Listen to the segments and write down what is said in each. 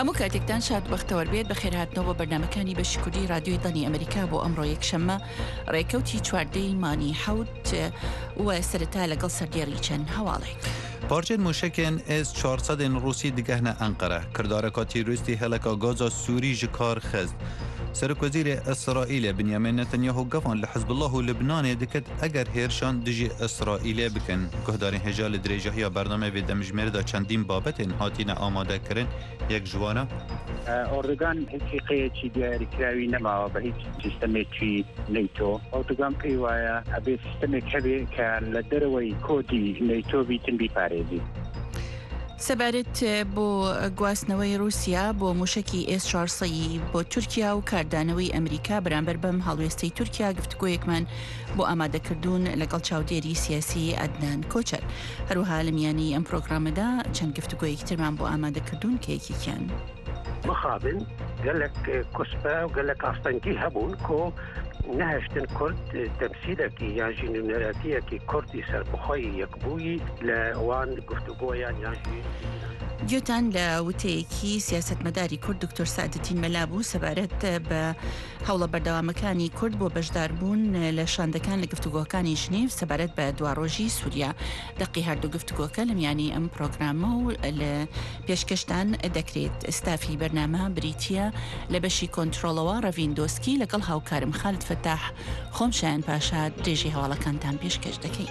هەموو کاتێکتان شاد بەختەوە بێت بە خێرهاتنەوە بەرنامەکانی بەشی کوردی رادیۆی دڵنی ئەمریکا بۆ ئەمڕۆ یەکشەممە ڕێکەوتی چواردەی مانی حەوت و سەرەتا لەگەڵ سەردێڕی چەند هەواڵێک. پارچên mûşekên S-400 Rûsî digehne Enqere. Kirdareka tîrorîstî heleka Gaza Sûrî ji kar xist. Serokwezîrê İsraîlê Binyamin Netanyahu gefan li Hizbullah û Libnanê diket eger hêrşan dijî İsraîlê bikin. Guhdarên hêja li dirêjehiya bername vê demjimêrê da çendîn babetên hatîne amadekirin. Yek ji wan e Ordugan hiçbir qeyçi diyarîkirawi nemawa bە هیچ سیستەمێکی نەیتۆ. Ordugan پێی وایە ئەبێ سیستەمێک هەبێ کە لە دەرەوەی کۆدی نەیتۆ بیتن بیپارێزی. سەبارەت بۆ گواستنەوەی رووسیا بۆ موشکی S-400 بۆ تورکیا و کاردانەوەی ئەمریکا بەرامبەر بەم هەڵوێستەی تورکیا گفتگۆیەکمان بۆ ئامادەکردوون لەگەڵ چاودێری سیاسی ئەدنان کۆچەر. هەروها لە میانی ئەم پرۆگرامەدا چەند گفتگۆیەکی ترمان بۆ ئامادەکردوون کە یەکێکیان مخابن gelek kuspe و gelek astenki hebûn ku nehiştin Kurd temsîlekî yan jî nûneretiyekî Kurdî serbixwayî yekbûyî li wan guftgoyan yan jî گوتان لە وتەیەکی سیاسەتمەداری کورد دکتۆر سعدەتین مەلابوو سەبارەت بە هەوڵە بەردەوامەکانی کورد بۆ بەشداربوون لە شاندەکان لە گفتگۆکانی ژنیڤ سەبارەت بە دواڕۆژی سووریا. دەقی هەردوو گفتگۆکە لە میانی ئەم پرۆگرامە و لە پێشکەشتان دەکرێت. ئستافی بەرنامە بریتیە لە بەشی کۆنتترۆلەوە ڕەڤیندۆسکی لەگەڵ هاوکارم خالد فتاح خۆمشایان پاشا درێژی هەواڵەکانتان پێشکەش دەکەین.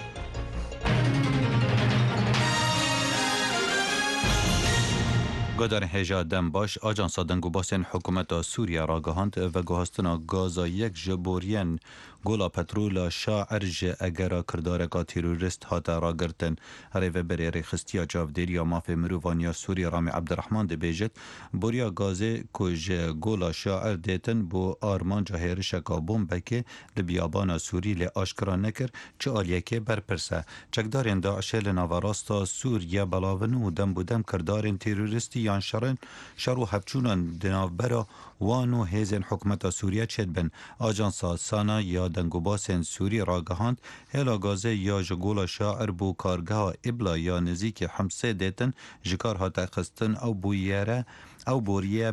Guhdarên hêja dem baş Ajansa Dengûbasên Hikûmeta Sûriya ragihand veguhastina Gaza yek ji boriyên gola petrola şair ji egera kirdareka terorîst hate ragirtin. Rêveberê rêxistiya çavdêriya mafê mirovaniya Sûriya Ramî Ebdirehman dibêjit boriya gazê ku ji gola şair dêtin bû armanca hêrişeka bombekê li biyabana Sûrî lê aşkira nekir çi aliyekê berpirse. Çekdarên Daişê li navarasta Sûriya belavin û dembûdem kirdarên terorîstî yan şer û hevçûnan di navbera wan û hêzên hikûmeta Sûriya çêdibin. Ajansa Sana ya Dengûbasên Sûrî ragihand hêla gazê ya ji gola şair bû kargeha Îbla ya nizîkî Himsê dêtin ji kar hate xistin ew bûyere ew boriye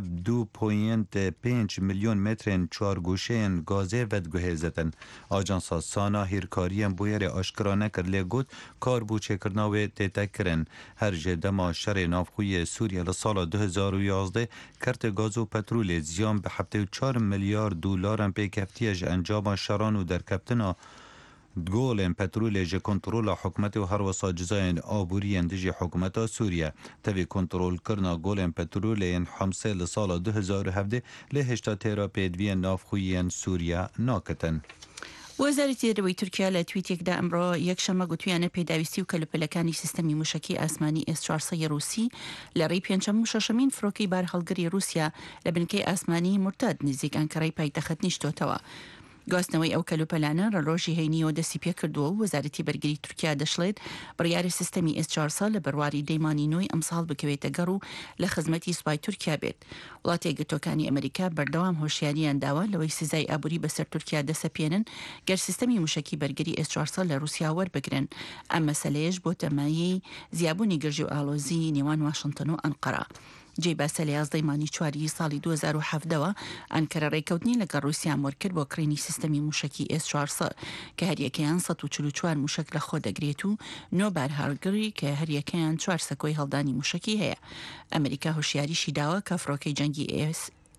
2.5 milyon metrên çargûşeyên gazê vediguhêzitin. Ajansa Sana hîrkariyên bûyerê aşkira nekir lê got kar bû çêkirina wê tête kirin. Her ji dema şerê navxwiyê Sûriya li sala 2011 kertê gaz û petrolê ziyan bi 74 milyar $, pêkeftiye ji encama şeran û derkeftina golên petrolê ji kontrola hikûmetê û her wisa cizayên aboriyên dijî hikûmeta Sûriye. Tevî kontrolkirina golên petroleyên Himsê li sala 2017 lê hêşta têra pêdiviyên navxwiyên Sûriya nakitin. وەزارەتی دەرەوەی تورکیا لە تویتێکدا ئەمڕۆ یەکشەممە گوتویانە پێداویستی و کەلوپەلەکانی سیستەمی موشکی ئاسمانی S-400 رووسی لە ڕێی پێنجەم و شەشەمین فڕۆکەی بار هەڵگری رووسیا لە بنکەی ئاسمانی مرتاد نزیک ئەنکەرەی پایتەخت نیشتۆتەوە. گواستنەوەی ئەو کەلوپەلانە ڕۆژی هەینیەوە دەستی پێ کردووە و وەزارەتی بەرگری تورکیا دەشڵێت بڕیاری سیستەمی S-400 لە بڕواری دەیمانی نۆی ئەمساڵ بکەوێتە گەڕ و لە خزمەتی سوپای تورکیا بێت. وڵاتی یەکگرتووەکانی ئەمریکا بەردەوام هۆشیاریان داوە لەوەی سزای ئابووری بەسەر تورکیا دەسەپێنن گەر سیستەمی موشکی بەرگری S-400 لە رووسیا وەربگرن. ئەم مەسەلەیەش بۆ تەمایەی زیابوونی گرژی و ئالۆزی نێوان واشنگتن و ئەنقەرە. جێ باسە لە 11 مانی چواری ساڵی 2017ەوە ئەنکەرە ڕێکەوتنی لەگەڵ رووسیان وەرکرد بۆ کڕینی سیستەمی موشکی S-400 کە هەریەکەیان 144 موشک لە خۆ دەگرێت و 9 بار هەڵگری کە هەریەکەیان 4 سەکۆی هەڵدانی موشکی هەیە. ئەمریکا هۆشیاریشی داوە کە فڕۆکەی جەنگی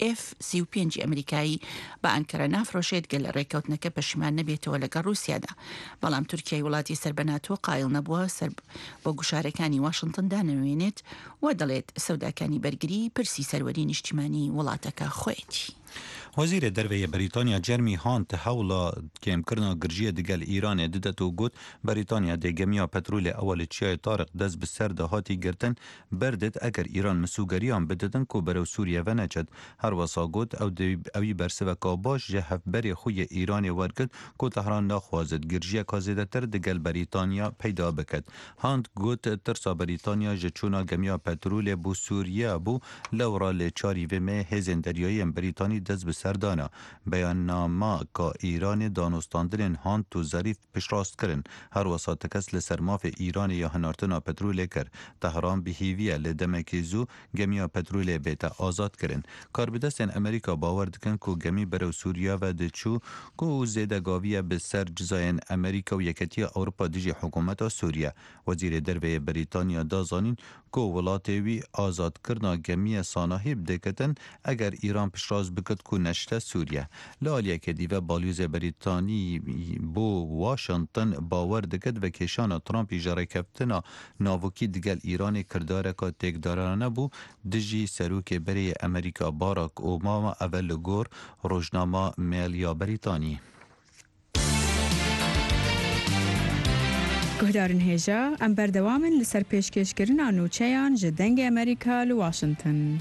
F-35 ئەمریکایی بە ئەنکەرە نافرۆشێت گەل لە ڕێکەوتنەکە پەشیمان نەبێتەوە لەگەڵ رووسیادا. بەڵام تورکیای وڵاتی سەربەناتۆ قایڵ نەبووە سەر بۆ گوشارەکانی واشنگتندا نەوێنێت و دەڵێت سەوداکانی بەرگری پرسی سەروەری نیشتیمانی وڵاتەکە خۆیەتی. Wezîrê derveyê Brîtanya Jeremy Hunt hewla kêmkirina girjiyê digel Îranê didet û got Brîtanya dê gemiya petrolê ew li Çiyayê Tariq dest bi ser de hatî girtin berdit eger Îran misûgeriyan bididin ku berew Sûriye ve neçet. Her wesa got ew bersiveka baş ji hevberê xwe yê Îranê wergirt ku Tehran naxwazit girjiyeka zêdetir digel Brîtanya peyda biket. Hunt got tirsa Brîtanya ji çûna gemiya petrolê bû Sûriye bû lewra lê çarî vê me hêzên deryayiyên Brîtanî dest bi بسردانا بیاننامه که ایران دانستاندن هان تو ظریف پشراست کرن هر وسط کس لسرماف ایران یا هنارتنا پترول کر تهران بهیویه لدمکی زو گمیا پترول بیتا آزاد کرن کاربدستن امریکا باور دکن که گمی برو سوریا و دچو که زیدگاویه به سر جزاین امریکا و یکتی اروپا دیجی حکومت سوریا وزیر دروی بریتانیا دازانین که ولاتوی آزاد کرنا گمی ساناهی بدکتن اگر ایران پشراز بکد که نشته سوریا لالیه که دیوه بالیوز بریتانی بو واشنطن باور دکد و کشان ترامپی جاره کفتنا ناوکی دگل ایران کرداره که تکدارانه بو دجی سروک بری امریکا باراک اوباما اول گور روزنامه میل یا بریتانی گهدارن هیجا ام بردوامن لسر پیشکشکرین آنوچهان جدنگ امریکا لواشنطن.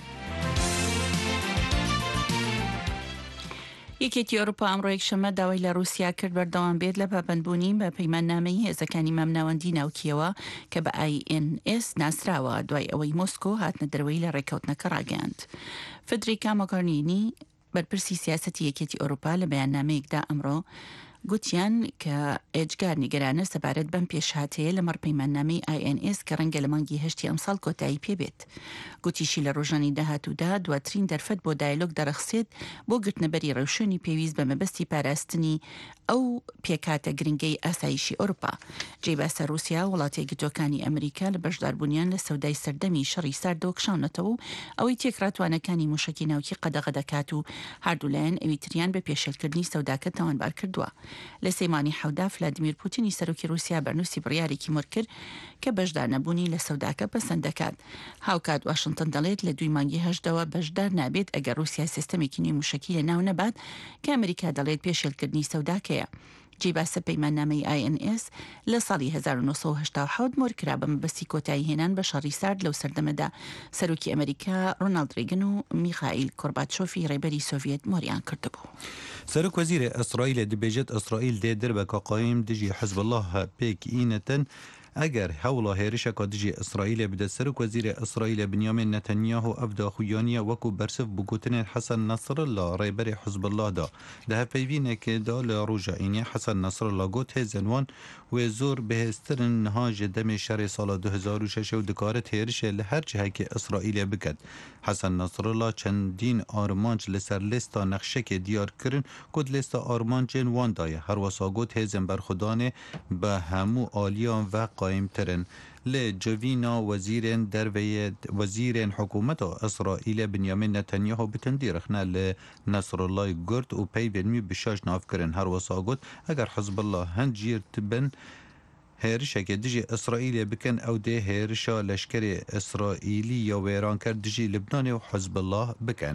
یەکێتی ئەوروپا ئەمڕۆ یەکشەممە داوای لە رووسیا کرد بەردەوام بێت لە پابەندبوونی بە پەیماننامەی هێزەکانی مامناوەندی ناوکیەوە کە بە INS ناسراوە دوای ئەوەی مۆسکۆ هاتنە دەرەوەی لە ڕێکەوتنەکە ڕاگەاند. فدریکا مۆگەرینی بەرپرسی سیاسەتی یەکێتی ئەوروپا لە بەیاننامەیەکدا ئەمڕۆ گوتیان کە ئێجگار نیگەرانە سەبارەت بەم پێشهاتەیە لە مەڕپەیماننامەی INS کە ڕەنگە لە مانگی هەشتی ئەمساڵ کۆتایی پێبێت. گوتیشی لە ڕۆژانی داهاتوودا دواترین دەرفەت بۆ دایلۆگ دەرەخسێت بۆ گرتنەبەری ڕەوشێنی پێویست بە مەبەستی پاراستنی ئەو پێکاتە گرنگەی ئاسایشی ئەوروپا. جێباسە رووسیا وڵاتی گرتوەکانی ئەمریکا لە بەشداربوونیان لە سەودای سەردەمی شەڕی ساردەوە کشاونەتەوە و ئەوەی تێکراتوانەکانی موشکی ناوکی قەدەغە دەکات و هەردوولایەن ئەوی تریان بە پێشێلکردنی سەوداکە تاوانبار کردووە. لە سەیمانی حەودا ڤلادیمیر پوتینی سەرۆکی رووسیا بەرنووسی بڕیارێکی مڕ کرد کە بەشدار نەبوونی لە سەوداکە پەسەند دەکات. هاوکات واشنتن دەڵێت لە دوی مانگی هەشتەوە بەشدار نابێت ئەگەر رووسیا سیستەمێکی نوێی موشکی لە ناو نەبات کە ئەمریکا دەڵێت پێشێلکردنی سەوداکەیە. جێباسە پەیماننامەی INS لە ساڵی 1970 مۆرکرا بە مەبەستی کۆتایی هێنان بە شەڕی سارد لەو سەردەمەدا سەرۆکی ئەمریکا ڕۆناڵد ڕێگن و میخائیل کۆرباچۆفی ڕێبەری سۆڤیەت مۆریان کردبوو. سەرۆک وەزیرە ئەسرائیل دەبێژێت ئەسرائیل دێ دەربەکە قایم دژی حزب الله پێک ئینەتەن اگر هولا هێرشە کا دژی ئەسرائیل بدە سەرۆک وەزیرە ئەسرائیل بنیامین نەتەنیاهو ئەفدا خویانیە وەکو بەرسف بگوتنێن حەسەن نەسڕەلا ڕێبەری حزب اللهدا لە هەپەیوینێکێدا لە ڕۆژائینی حەسەن نەسڕەلا گوت هێزنوان وێ زۆر بەهێزترن نها ji demê şerê sala 2006 û dikaret hêrişê li her cihekê İsraîlê biket. Hesen Nasrallah çendîn armanc li ser lêsta nexşekê diyar kirin ku lêsta armancên wan daye her wesa got hêzên berxudanê bi hemû aliyan ve qayîmtirin. Lê civîna wezîrên hikûmeta İsraîlê Binyamin Netanyahu bi tundî rixne li Nasrallahê gurt û peyvên wî bi şaş navkirin her wesa got eger Hizbullah hin cîr dibin هێرشێکی دژی ئیسرائیلێ بکەن ئەو دێ هێرشە لەشکری ئیسرائیلی یا وێرانکەر دژی لبنانê و حزب الله بکەن.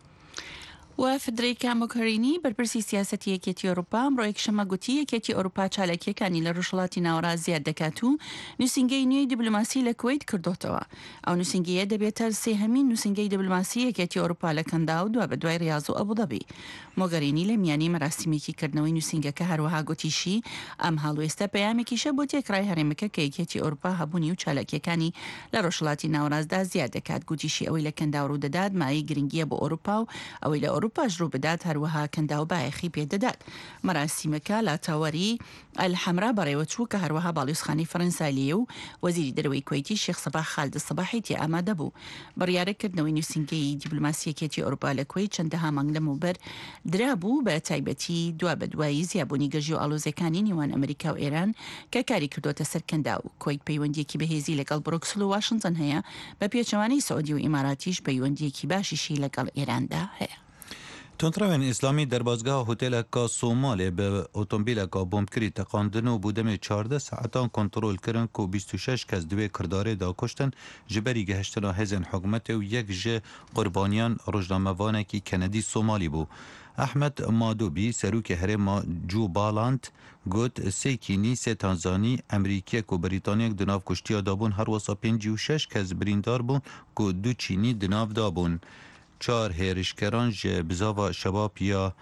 و فدریکا مۆگەرینی بەرپرسی سیاسەتی یەکێتی ئەوروپا ئەمڕۆ یەکشەممە گوتی یەکێتی ئەوروپا چالاکیەکانی لە ڕۆژهەڵاتی ناوەڕا زیاد دەکات و نووسینگەی نوێی دیبلۆماسی لە کوێیت کردوتەوە. ئەو نووسینگەیە دەبێتە سێهەمین نووسینگەی دیبلۆماسی یەکێتی ئەوروپا لە کەندا و دوا بە دوای ڕیاض و ئەبودەبی. مۆگەرینی لە میانی مەراسیمێکی کردنەوەی نووسینگەکە هەروەها گوتیشی ئەم هەڵوێستە پەیامێکیشە بۆ تێکڕای هەرێمەکە کە یەکێتی ئەوروپا هەبوونی و چالاکیەکانی لە ڕۆژهەڵاتی ناوەڕاستدا زیاد دەکات. گوتیشی ئەوەی لە کەندا ڕوودەدات مایەی گرنگیە بۆ ئەوروپا و ئەوەی لە ئەوروپاش ڕوو بدات هەروەها کەندا و بایەخی پێدەدات. مەراسیمەکە لە تاوەری ئەلحەمرا بەڕێوەچوو کە هەروەها باڵیۆزخانەی فەرەنسالیە و وەزیری دەرەوەی کوێیتی شێخ سەباح خالد سەباحی تێ ئامادە بوو. بڕیارەکردنەوەی نووسینگەی دیبلۆماسی یەکێتی ئەوروپا لە کوێیت چەندەها مانگ لەموبەر درابوو بە تایبەتی دوا بە دوایی زیابوونی گەژی و ئاڵۆزەکانی نێوان ئەمریکا و ئێران کە کاری کردوتە سەر کەندا و کوێیت پەیوەندیەکی بەهێزی لەگەڵ بروکسل و واشنتن هەیە بە پێچەوانەی سعودی و ئیماراتیش پەیوەندیەکی باشیشی لەگەڵ ئێراندا هەیە. تونتراوین اسلامی در بازگاه هتلکا سومالی به اتومبیلکا بمبکری تقاندن و بودم 14 ساعتان کنترل کردن که 26 کس دوی کرداره دا کشتن جبری گهشتنا هزن حکومت و یک جه قربانیان روزنامه‌وانه کی کندی سومالی بو. احمد مادوبی سروک هرم جو بالانت گوت سیکینی سه تانزانی امریکا و بریتانیا دناف کشتیا دابون هر وسا 56 کس بریندار بون که دو چینی دناف دابون. 4 هێرشکەران ji bizava şebab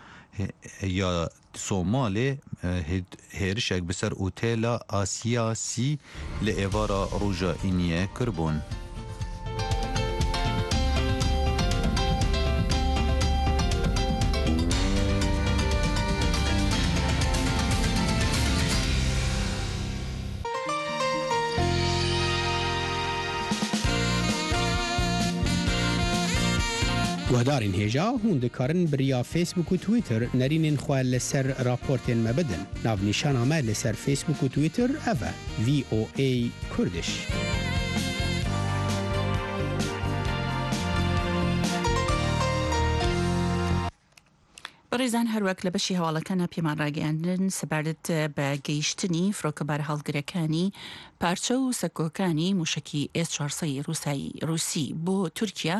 ya Somalê hêrişek bi ser otêla Asiya Sî li êvara roja îniyê kirbûn. گهدارین هێژا هون دikarin biriya Facebook û Twitter nerînên xwe li ser raportên me bidin. Navnîşana me li ser Facebook û Twitter ev e VOA Kurdiş. بەڕێزان هەروەک لە بەشی هەواڵەکانە پێمان ڕاگەیاندن سەبارەت بە گەیشتنی فڕۆکە بارهەڵگرەکانی پارچە و سەکۆکانی موشکی S-400 رووسی بۆ تورکیا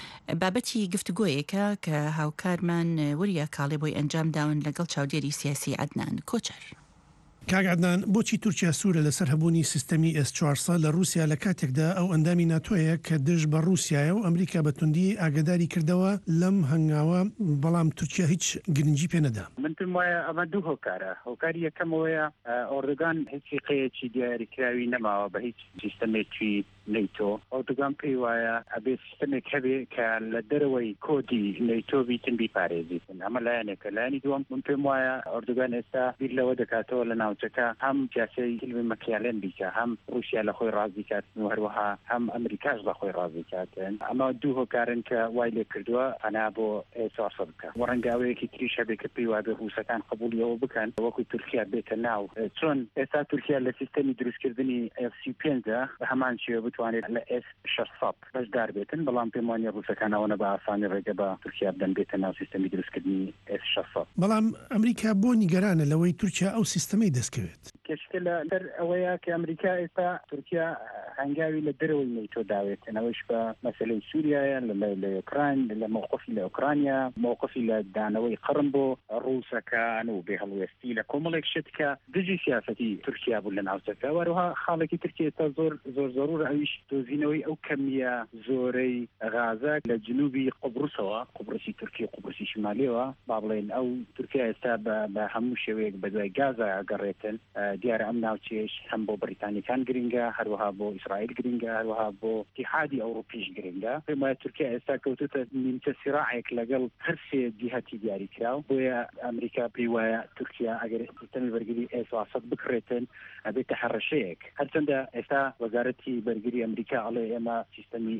بابەتی گفتوگۆیەکە کە هاوکارمان وریە کاڵێ بۆی ئەنجام داون لەگەڵ چاودێری سیاسی عەدنان کۆچەر. کاگعدنان بۆچی تورکیا سوورە لەسەر هەبوونی سیستەمی S-400 لە رووسیا لە کاتێکدا ئەو ئەندامی ناتۆیە کە دژ بە رووسایە و ئەمریکا بە توندی ئاگداری کردەوە لەم هەنگاوە بەڵام تورکیا هیچ گرنگی پێ نەدا. من پێم وایە ئەمە دوو هۆکارە. هۆکاری یەکەمەوەیە ئۆردۆگان هیچ قەیەکی دیاریکراوی نەماوە بە هیچ سیستەمێکی نەیتۆ. ئۆردۆگان پێی وایە ئەبێ سیستەمێک هەبێ کە لە دەرەوەی کۆدی نەیتۆ بیتن بیپارێزیتن. ئەمە لایەنێکە. لایەنی دووەم من پێم وایە ئۆردۆگان ئێستا بیر لەوە دەکاتەوە لە ناوچەکە هەم جاسەی کلمی مەکیالێن بیکە هەم رووسیا لە خۆی ڕازی کاتن و هەروەها هەم ئەمریکاش لە خۆی ڕازی کاتن. ئەمە دوو هۆکارن کە وای لێ کردووە ئەنا بۆ S-400 بکە. وەڕەنگاوەیەکی تریش هەبێ کە پێی وابێ رووسەکان قبولیەوە بکەن وەکو تورکیا بێتە ناو. چۆن ئێستا تورکیا لە سیستەمی دروستکردنی F-35 بە هەمان شێوە بتوانێت لە S-600 بەشدار بێتن، بەڵام پێم وانیە رووسەکانەوە بە ئاسانی ڕێگە بە تورکیا بدەن بێتە ناو سیستەمی دروستکردنی S-600. بەڵام ئەمریکا بۆ نیگەرانە لەوەی تورکیا ئەو سیستەمەی دەستکەوێت. کەشکە لە دەر ئەوەیە کە ئەمریکا ئێستا تورکیا هەنگاوی لە دەرەوەی نەیتۆ داوێتن. ئەوەش بە مەسەلەی سووریایە لە ئوکراین لە موقفی لە ئوکرانیا موقفی لە دانەوەی قڕم بۆ ڕووسەکان و بێهەڵوێستی لە کۆمەڵێک شت کە دژی سیاسەتی تورکیا بوو لە ناوچەکە. وەروها خاڵێکی تورکیا ئێستا زۆر زۆر ئەویش دۆزینەوەی ئەو کەمیە زۆرەی غازە لە جنوبی قوبروسەوە قوبرسی تورکیا و قوبرسی شمالیەوە با بڵێن ئەو تورکیا ئێستا بە هەموو شێوەیەک بە دوای گازە ئەگەڕێتن. دیارە ئەم ناوچێش هەم بۆ بریتانیەکان گرنگە هەروەها بۆ ئیسرائیل گرنگە هەروەها بۆ اتحادی ئەوروپیش گرنگە. پێم وایە تورکیا ئێستا کەوتوتە نیمچە سیراعێک لەگەڵ هەر سێ جیهەتی دیاری کراو. بۆیە ئەمریکا پێی وایە تورکیا ئەگەر سیستەمی بەرگری S-400 بکڕێتن ئەبێتە هەڕەشەیەک. هەرچەندە ئێستا وەزارەتی بەرگری ئەمریکا ئەڵێ ئێمە سیستەمی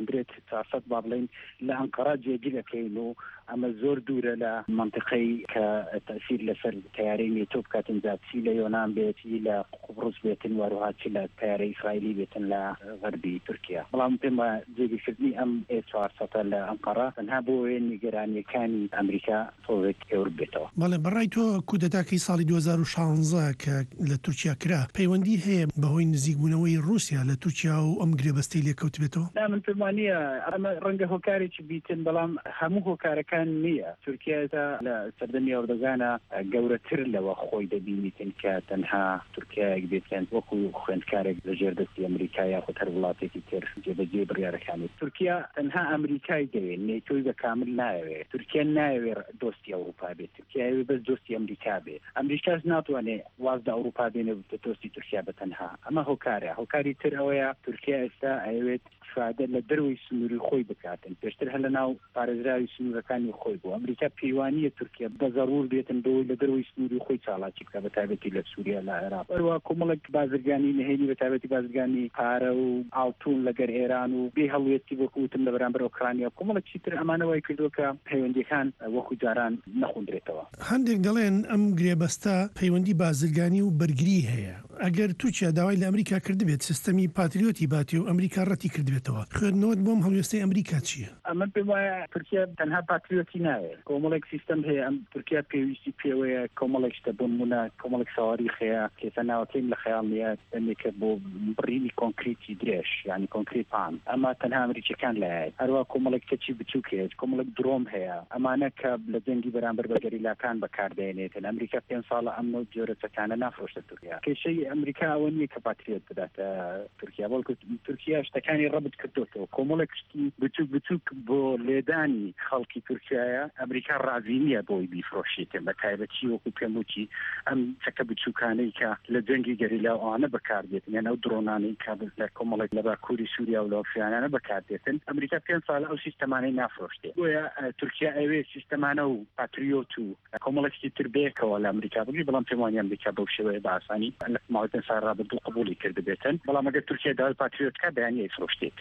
S-400 با بڵێن لە ئەنقەرە جێگیر دەکەین و ئەمە زۆر دوورە لە منطقەی کە تەسیر لەسەر تەیارەی نێتۆ بکاتن زیاتچی لە یۆنان بێتی لە قوبروس بێتن وەروها چی لە تەیارەی ئیسرائیلی بێتن لە غەربی تورکیا. بەڵام پێم وایە جێگیرکردنی ئەم S-400 لە ئەنقەرە تەنها بۆ نیگەرانیەکانی ئەمریکا تۆزێک ئێور بێتەوە. بەڵێ بەڕای تۆ کودەتاکەی ساڵی 2016 کە لە تورکیا کرا پەیوەندی هەیە بەهۆی نزیکبوونەوەی رووسیا لە تورکیا و ئەم گرێبەستەی لێکەوت بێتەوە؟ من پێم وانییە ئەمە ڕەنگە هۆکارێکی بیتن بەڵام هەموو هۆکارەکان نییە. تورکیا لە سەردەمی ئەوردۆگانە گەورەتر لەوە خۆی دەبینیتن کە تەنها تورکیایەک بێتێن وەکو خوێندکارێک لە ژێردەستی ئەمریکا یاخود هەر وڵاتێکی تر جێبەجێ بڕیارەکانی. تورکیا تەنها ئەمریکای دەوێت نێتۆی بە کامل نایەوێت. تورکیا نایەوێت دۆستی ئەوروپا بێت. تورکیاوێت بەس دۆستی ئەمریکا بێت. ئەمریکاش ناتوانێت واز لە ئەوروپا بێنێ بە دۆستی تورکیا بەتەنها. ئەمە هۆکارە. هۆکاری تر ئەوەیە تورکیا ئێستا ئەوێت فادە لە دەروی سنووری خۆی بکاتن پێشتر هەر لە ناو پارێزراوی سنوورەکانی خۆی بوو. ئەمریکا پەیوانیە تورکیا بە زەرور بێتن بۆی لە دەروی سنووری خۆی چاڵاکی بکە بە تایبەتی لە سووریا لە عێراق. وەروە کۆمەڵێک بازرگانی نهێنی بە تایبەتی بازرگانی پارە و ئاڵتون لەگەر ئێران و بێ هەڵوێتی وەکوتم لە بەرامبەر ئۆکرانیا کۆمەڵێکی تر ئەمانەوەی کردووە کە پەیوەندیەکان وەکو جاران نەخوندرێتەوە. هەندێک دەڵێن ئەم گرێبەستە پەیوەندی بازرگانی و بەرگری هەیە. ئەگەر تورکیا داوای لە ئەمریکا کردبێت سیستەمی پاتریۆتی باتی و ئەمریکا ڕەتی کردبێتەوە خوێندنەوەت بۆم هەڵوێستەی ئەمریکا چییە؟ ئەمە پێم وایە تورکیا تەنها پاتریۆتی ناوێت. کۆمەڵێک سیستەم هەیە ئەم تورکیا پێویستی پێوەیە کۆمەڵێک شتە بۆ نمونە کۆمەڵێک سەواریخ هەیە کێسە ناوەکەیم لە خەیاڵ نیە دەمێکە بۆ بڕینی کۆنکریتی درێژ یعنی کۆنکریت پان. ئەمە تەنها ئەمریکیەکان لایەت. هەروە کۆمەڵێک کەچی بچووک هەیە کۆمەڵێک درۆم هەیە. ئەمانە کە لە جەنگی بەرامبەر بە گەریلاکان بەکاردێنێتن. ئەمریکا 5 ساڵە ئەم جۆرە چەکانە نافرۆشتە تورکیا. کێشەی ئەمریکا ئەوە نییە کە پاتریۆت بداتە تورکیا بەڵکو تورکیا شتەکانی ڕەبت کردوتەوە. کۆمەڵێک شتی بچوک بۆ لێدانی خەڵکی تورکیایە ئەمریکا ڕازی نییە بۆی بیفرۆشێتن بە تایبەتی وەکو پێم وتی ئەم چەکە بچووکانەی کە لە جەنگی گەریلا ئەوانە بەکاردێتن یان ئەو درۆنانەی کە لە کۆمەڵێک لە باکووری سووریا و لە ئەفریانانە بەکاردێتن ئەمریکا 5 ساڵە ئەو سیستەمانەی نافرۆشتێت. بۆیە تورکیا ئەوێ سیستەمانە و پاتریۆت و کۆمەڵێکی تر بێکەوە لە ئەمریکا بگری بەڵام پێم وانیە ئەمریکا بەو شێوەیە بە ئاسانی لە ماوەی 5 ساڵ ڕابردوو قبولی کردبێتن. بەڵام ئەگەر تورکیا داوای پاتریۆت بکات بەیانی ئەیفرۆشتێت.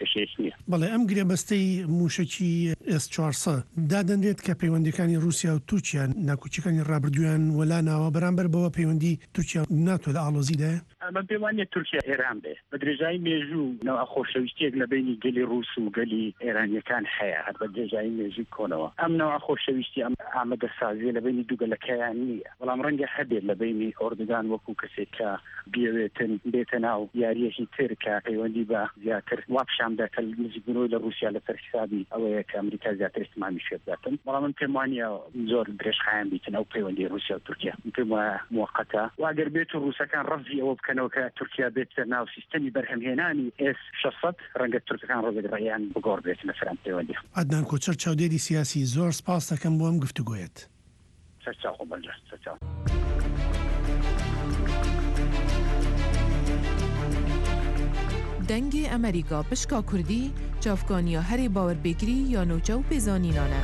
کەشێش نییە. بەڵێ ئەم گرێبەستەی موشکی S400 دادەنرێت کە پەیوەندەکانی رووسیا و تورکیا ناکوچەکانی ڕابردویان وەلاناوە بەرامبەر بەوە پەیوەندی تورکیا ناتوە لە ئاڵۆزیدایە؟ ئەمە پێم وایە تورکیا ئێران بێ بە درێژایی مێژوو نەوە خۆشەویستیەک لە بینی گەلی رووس و گەلی ئێرانیەکان هەیە هەر بە درێژایی مێژووی کۆنەوە ئەم نەوە خۆشەویستی ئەم ئامادە سازیە لە بینی دووگەلەکەیان نییە بەڵام ڕەنگە هەبێت لە بینی ئۆردگان وەکو کەسێک کە بیاوێتن بێتە ناو یاریەکی تر کە پەیوەندی بە زیاتر وابشامدا کە نزیکبوونەوەی لە رووسیا لەسەر حسابی ئەوەیە کە ئەمریکا زیاتر استعمالی شێ بداتن بەڵام من پێم وانە زۆر درێژخایەن بیتن ئەو پەیوەندی رووسیا و تورکیا پێم وایە موقەتە و ئەگەر بێت و رووسەکان ڕەزی ئەوە بکەنەوە کە تورکیا بێتە ناو سیستەمی بەرهەمهێنانی S600 ڕەنگە تورکەکان ڕۆژێکڕیان بگۆڕ بێتنە سەر ئەم پەیوەندی. عەدنان کۆچەر چاودێری سیاسی زۆر سپاس دەکەم بۆ ئەم گفتوگۆیەت. سەرچاو بەنجە سەرچاو. دەنگی ئەمریکا پشکا کوردی چاوکانیا هەرێ باوەربێگری یا نوچە و پێزانینانە.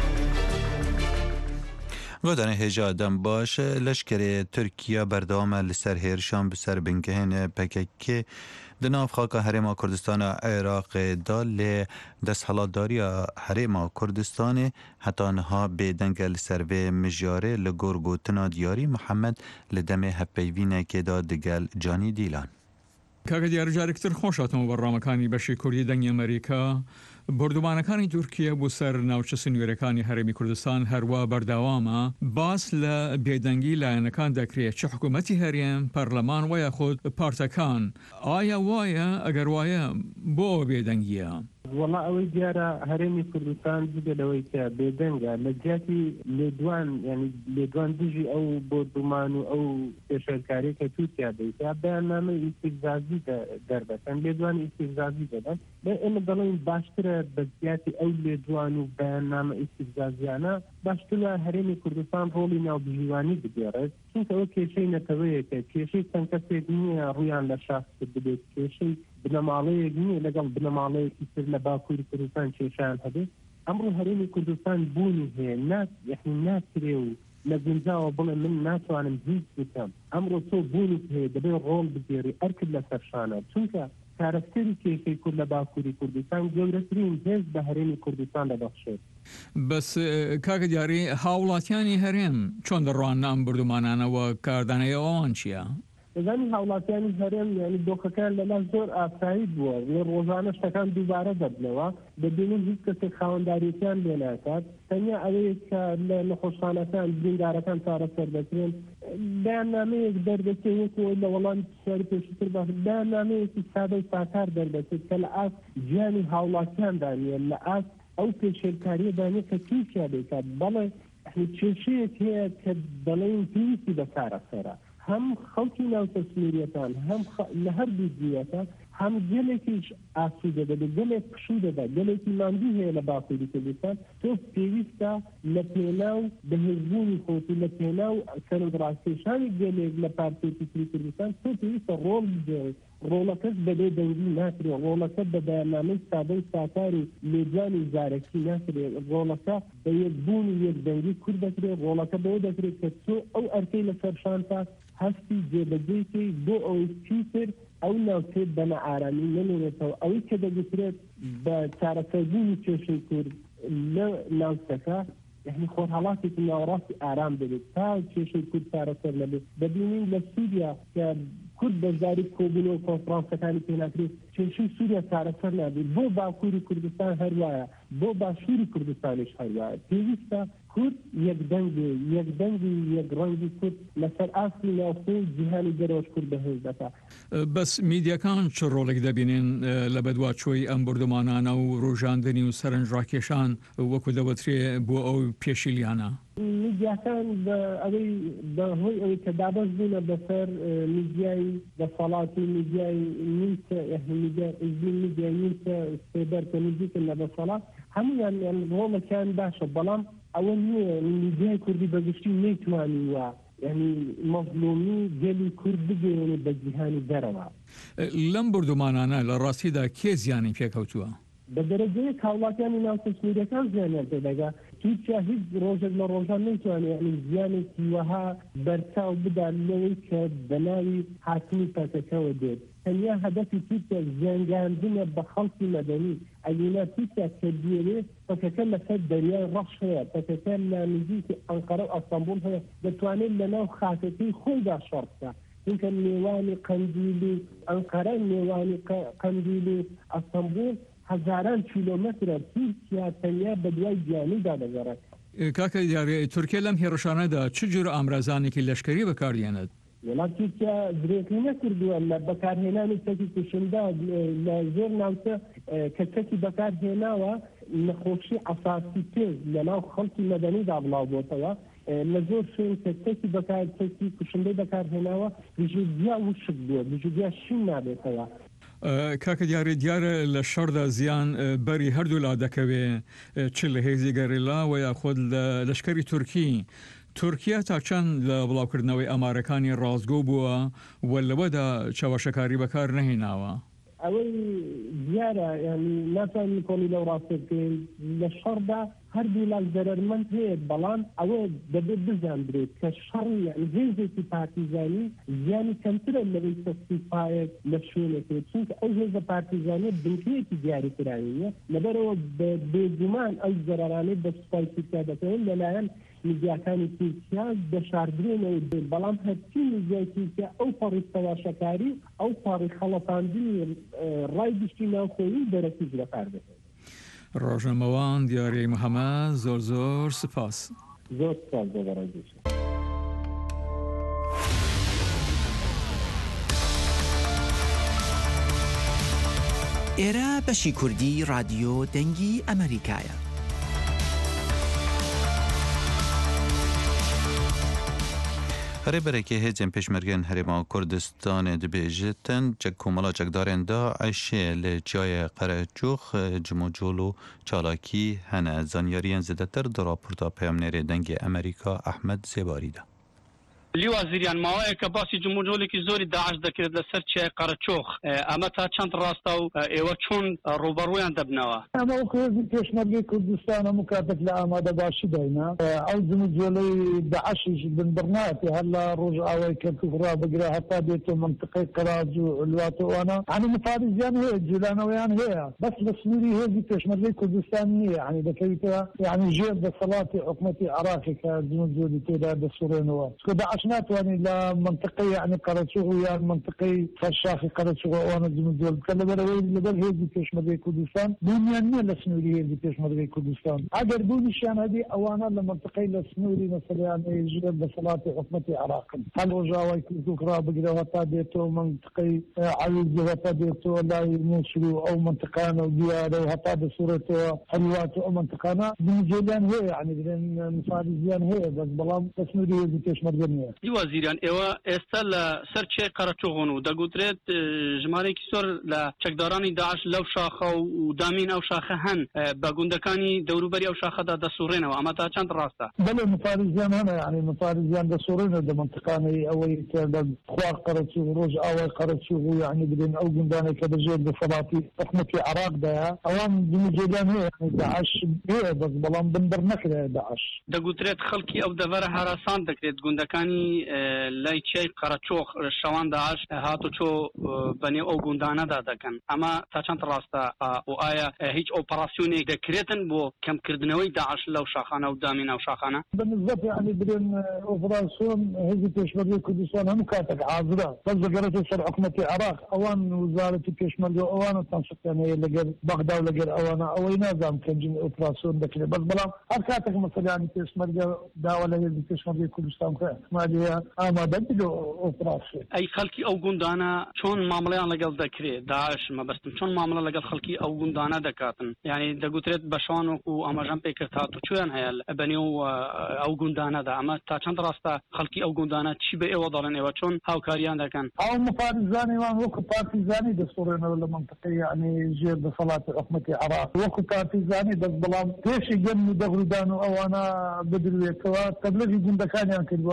گۆدانە هێژا دەم باش لەشکرێ تورکیا بەردەوامە لەسەر هێرشان بسەر بنگهێنە پەکەکێ دناف خاکە هەرێما کوردستانە عێراقدا لێ دەستهەڵاتداریە هەرێما کوردستانê هەتانها بێدەنگە لەسەر vê mijarê li gor gotina diyarî Mihemed li demê hevpeyvînekêda digel Canî Dîlan. کاکە دیارە جارێکتر خۆشاتەوە بەڕامەکانی بەشی کوردی دەنگی ئەمریکا بردومانەکانی تورکیا بۆ سەر ناوچە سنوێرەکانی هەرێمی کوردستان هەروە بەرداوامە باس لە بێدەنگی لایەنەکان دەکرێت چه حکوومەتی هەرێم پەرلەمان وایە خۆت پارتەکان ئایا وایە ئەگەر وایە بۆ بێدەنگیە؟ وڵا ئەوەی دیارە هەرێمی کوردستان بگەلەوەی کە بێدەنگە لە جیاتی لێدوان ینی لێدوان دژی ئەو بردومان و ئەو پێشەرکاری کە تورکیا دەیتا بەیاننامەی ئیستیغزازی دەربەکەن لێدوان ئیستیغزازی دەدەن ئێمە دەڵێن باشترە بە زیاتی ئەو لێدوان و بەیاننامە ئیستیغزازیانە باشترە هەرێمی کوردستان ڕۆڵی ناوبژیوانی بگێڕێت چونکە ئەوە کێشەی نەتەوەیەکە کێشەی چەند کەسێک نییە ڕویان لە شاخ ببێت کێشەی بنەماڵەیەک نییە لەگەڵ بنەماڵەیەکی تر لە باکووری کوردستان کێشیان هەبێت ئەمڕۆ هەرێمی کوردستان بوونی هەیە ناترێ و لە گونجاوە بڵێ من ناتوانم هیچ بکەم ئەمڕۆ تۆ بوونی هەیە دەبێت ڕۆڵ بگێڕی ئەرکرد لە سەرشانە چونکە کارەکتەری کێشەی کورد لە باکووری کوردستان گەورەترین هێز بە هەرێمی کوردستان دەبەخشێت. بەس کاکە دیاری هاوڵاتیانی هەرێم چۆن دەڕوان ئەم بردومانانەوە کاردانەی ئەوان چییە؟ دەزانی هاوڵاتیانی هەرێم یعنی دۆخەکان لەلا زۆر ئاسایی بووە لێ ڕۆژانە شتەکان دووبارە دەبنەوە دەبینین هیچ کەسێک خاوەنداریەکان لێ ناکات تەنیا ئەوەیە کە لە نەخۆشخانەکان بریندارەکان چارەسەر دەکرێن بەیاننامەیەک دەردەچێت وەکو لە وەڵامی سیاری پێشتر باش بەیاننامەیەکی سادە و ساکار دەردەچێت کە لە ئاس گیانی هاوڵاتیان دانیە لە ئاس ئەو پێشێلکاریە دانێت کە تورکیا دەیکات بەڵێ کێشەیەک هەیە کە دەڵێن پێویستی بەکارەسەرە هەم خەڵکی ناوچە سنووریەکان هەم لە هەردوو جیەکە هەم گەلێکیش ئاسوودە دەبێت گەلێک پشوو دەبێت گەلێکی ماندوو هەیە لە باکووری کوردستان تۆ پێویستە لە پێناو بەهێزبوونی خۆتی لە پێناو سەرۆکڕاستکێشانی گەلێک لە پارتێکی کوردستان تۆ پێویستە ڕۆڵ بدێت ڕۆڵەکەت بەبێ دەنگی ناکرێت ڕۆڵەکە بە بەیاننامەی سادە و ساکار و لێجانی زارەکی ناکرێت ڕۆڵەکە بە یەکبوونی یەکدەنگی کورد دەکرێت ڕۆڵەکە بەوە دەکرێت کە تۆ ئەو ئەرکەی لەسەرشان تا هەستی جێبەجێکی بۆ ئەوەی چیتر ئەو ناوچێت بەنە ئارامی نەمێنێتەوە ئەوەی کە دەگوترێت بە چارەسەربوونی کێشەی کورد لە ناوچەکە یعنی خۆرهەڵاتێکی ناوەڕاستی ئارام دەبێت تا کێشەی کورد چارەسەر نەبێت دەبینین لە سووریا کە کورد بەشداری کۆبوونەوە کۆنفرانسەکانی پێناکرێت کێشەی سووریا چارەسەر نابێت بۆ باکووری کوردستان هەروایە بۆ باشووری کوردستانیش هەروایە پێویستە کورد یەکدەنگی یەکڕەنگی کورد لەسەر ئاستی ناوخۆی جیهانی دەرەوەش کورد بەهێز دەکات. بەس میدیەکان چ ڕۆڵێک دەبینێن لە بەدواچۆی ئەم بردومانانە و ڕۆژاندنی و سەرنجڕاکێشان وەکو دەوترێ بۆ ئەو پێشیلیانە؟ میدیاکان ئەوەی بەهۆی ئەوەی کە دابەش بوونە بەسەر میدیای دەسەڵاتی میدیای نیمچە میدیای نیمچە سێبەر کە نزیکن لە دەسەڵات هەمویان ڕۆڵەکیان باشە بەڵام ئەوە نییە میدیای کوردی بەگشتی نەیتوانی وە یعنی مەظلومی گەلی کورد بگەێنێ بە جیهانی دەرەوە. لەم بردومانانە لە ڕاستیدا کێ زیانی پێکەوتووە؟ بە دەرەجەیە هاوڵاتیانی ناوچە سنووریەکان زیانیان پێدەگا تورکیا هیچ ڕۆژێک لە ڕۆژان نەیتوانێت یعنی زیانێکی وەها بەرچاو بدات لەوەی کە بە ناوی حاکمی پەکەکەوە دێت تەنیا هەدەفی تورکیا زیانگاندنە بە خەڵکی مەدەنی ئەگەنا تورکیا کە دیێرێ پەکەکە لەسەر دەریای ڕەش هەیە پەکەکە لە نزیکی ئەنقەرە و ئەستەمبول هەیە دەتوانێت لەناو خاکەکەی خۆیدا شەڕ بکات چونکە نێوانی قەندیل و ئەنقەرە نێوانی قەندیل و ئەستەمبول هەزاران کیلۆمەترە تورکیا تەنیا بە دوای گیانیدا دەگەڕێت. کاکە دیارێ تورکیا لەم هێڕەشانەدا چ جور ئامرازانێکی لەشکری بەکاردێنێت؟ وڵات تورکیا درێژی نەکردووە لە بەکارهێنانی کەسی کوشندا لە زۆر ناوچە کە کەسی بەکارهێناوە نەخۆشی ئەساسی پێ لەناو خەڵکی مەدەنیدا بڵاو بۆتەوە لە زۆر شوێن کە کەسی کوشندەی بەکارهێناوە وژودیا وشک بووە وژودیا شین نابێتەوە. کاکە دیارە لە شەڕدا زیان بەری هەردوو لا دەکەوێ چ لە هێزی گەریلا و یاخۆت لە لەشکری تورکیا تا چەند لە بڵاوکردنەوەی ئامارەکانی ڕازگۆ بووە و لەوەدا چاوەشەکاری بەکار نەهێناوە. ئەوەی دیارە ینی ناتوانین کۆنی لەو ڕاستەکەین لە شەڕدا هەردوو لاک زەرمەند هەیە بەڵام ئەوە دەبێت بزانرێت کە شەڕی هێزێکی پارتیزانی زیانی کەمترە لەوەی تەسیفایەک لە شوێنێکێت چونکە ئەو هێزە پارتیزانیە بنکەیەکی دیاریکراییە لەبەرەوە بێگومان ئەو زەرانەی بە سوپای تورکیا دەکەون لەلایەن میدیاکانی تورکیا دەشاردرێنەوە بەڵام هەرچی میدیای تورکیا ئەو پەڕی سەواشەکاری ئەو پەڕی خەڵەتاندنی ڕای گشتی ناوخۆیی دەرەکیز لەکار دەکەن. ڕۆژنامەوان دیارەی محەممەد زۆر سپاس. زۆر سپاس بەڕێزی. ئێرە بەشی کوردی رادیۆ دەنگی ئەمریکایە. هەرێبەرێکی هێزên پێشمەرگên Herêma Kurdistanê dibêjin çek komala çekdarên Daişê li ciyayê Qereçox cimûcol û çalakî hene zanyariyên zêdetir di raporta peyamnêrê dengê Amerîka Ehmed Zêbarî de. لیوازیریان ماوەیە کە باسی جمهورجۆلێکی زۆری داعش دەکرێت لەسەر چیای قەرەچۆخ ئەمە تا چەند ڕاستە و ئێوە چۆن ڕوبەڕوویان دەبنەوە؟ ئەمە وەکوێزی پێشمەرگەی کوردستان هەموو کاتێک لە ئامادە باشی داینا ئەو جمهورجۆلەی داعشیش بنبڕناتی هەر لە ڕۆژ ئاوای کەرکووک ڕابگرە هەتا بێتە منطقەی قەراج و لواتەوانە هەنی مفارزیان هەیە جولانەوەیان هەیە بەس بە سنووری هێزی پێشمەرگەی کوردستان نییە هەنی دەکەویتەوە یعنی ژێر دەسەڵاتی حکومەتی عێراقی کە جمهورجۆلی تێدا دەسوڕێنەوە ناتواني لا منطقية يعني قرچوغ يا منطقي فشاخي قرچوغ وانا جمهورية كلا لبل هيزي بيشمرغي كردستان دنيا نية لسنوري هيزي بيشمرغي كردستان اگر بونشان هذه اوانا لمنطقي لسنوري مثلا يعني يجري بصلاة حكمتي عراق هل رجاوي كردوك رابقرا وطا ديتو منطقي عويزي وطا ديتو لا ينشروا او منطقانا وديارة وهطا بصورته حلوات او منطقانا بنجيلان هي يعني بدن مفارزيان هي بس بلام لسنوري هيزي بيشمرغي وزیران ئێوە ئێستا لە سەر چێ قەرەچۆغن و دەگوترێت ژمارەیەکی زۆر لە چەکدارانی داعش لەو شاخە و دامین ئەو شاخە هەن بە گوندەکانی دەوروبەری ئەو شاخەدا دەسوڕێنەوە ئەمە تا چەند ڕاستە؟ بەڵێ مفارزیان هەنە یعنی مفارزیان دەسوڕێنە لە منطقانەی ئەوەی کە لە خوار قەرەچوغ ڕۆژ ئاوای قەرەچوغ و یعنی بدێن ئەو گوندانێک کە بەژێر دەسەڵاتی حکومەتی عێراقدایە ئەوان جێگان هەیە داعش هەیە بەس بەڵام بندەر نەکرێ داعش دەگوترێت خەڵکی ئەو دەڤەرە هەراسان دەکرێت گوندەکانی لای چای قەرەچۆخ شەوان داعش هاتوچۆ بەنێو ئەو گوندانەدا دەکەن ئەمە تا چەند ڕاستە و ئایا هیچ ئۆپەراسیۆنێک دەکرێتن بۆ کەمکردنەوەی داعش لەو شاخانە و دامین ئەو شاخانە؟ بنسبة يعني بدون اوبراسيون هذه بيشمرجي كردستان هم كاتك حاضرة بس ذكرت سر حكومة العراق اوان وزارة بيشمرجي اوان تنسق يعني لقر بغداد ولقر اوان اوينا زام كان جن اوبراسيون دكلي بس بلام هل كاتك مثلا يعني بيشمرجي داولة هذه بيشمرجي كردستان كمالية اما بدلو اوبراسيون اي خلقي او گوندانە چۆن مامەڵەیان لەگەڵ دەکرێت داعش مەبەستم چۆن مامەڵە لەگەڵ خەڵکی ئەو گوندانە دەکاتن یعنی دەگوترێت بە شەوان وەکو ئەمەژەم پێ کرد هاتوچۆیان هەیە بەنێو ئەو گوندانەدا ئەمە تا چەند ڕاستە خەڵکی ئەو گوندانە چی بە ئێوە دەڵێن ئێوە چۆن هاوکاریان دەکەن؟ ئەو مفارزانی وان وەکو پارتیزانی دەسوڕێنەوە لە منطقەی یعنی ژێر دەسەڵاتی حکومەتی عێراق وەکو پارتیزانی دەست بەڵام پێشی گەن و دەغرودان و ئەوانە بدروێتەوە تەبلیغی گوندەکانیان کردووە ئەوەی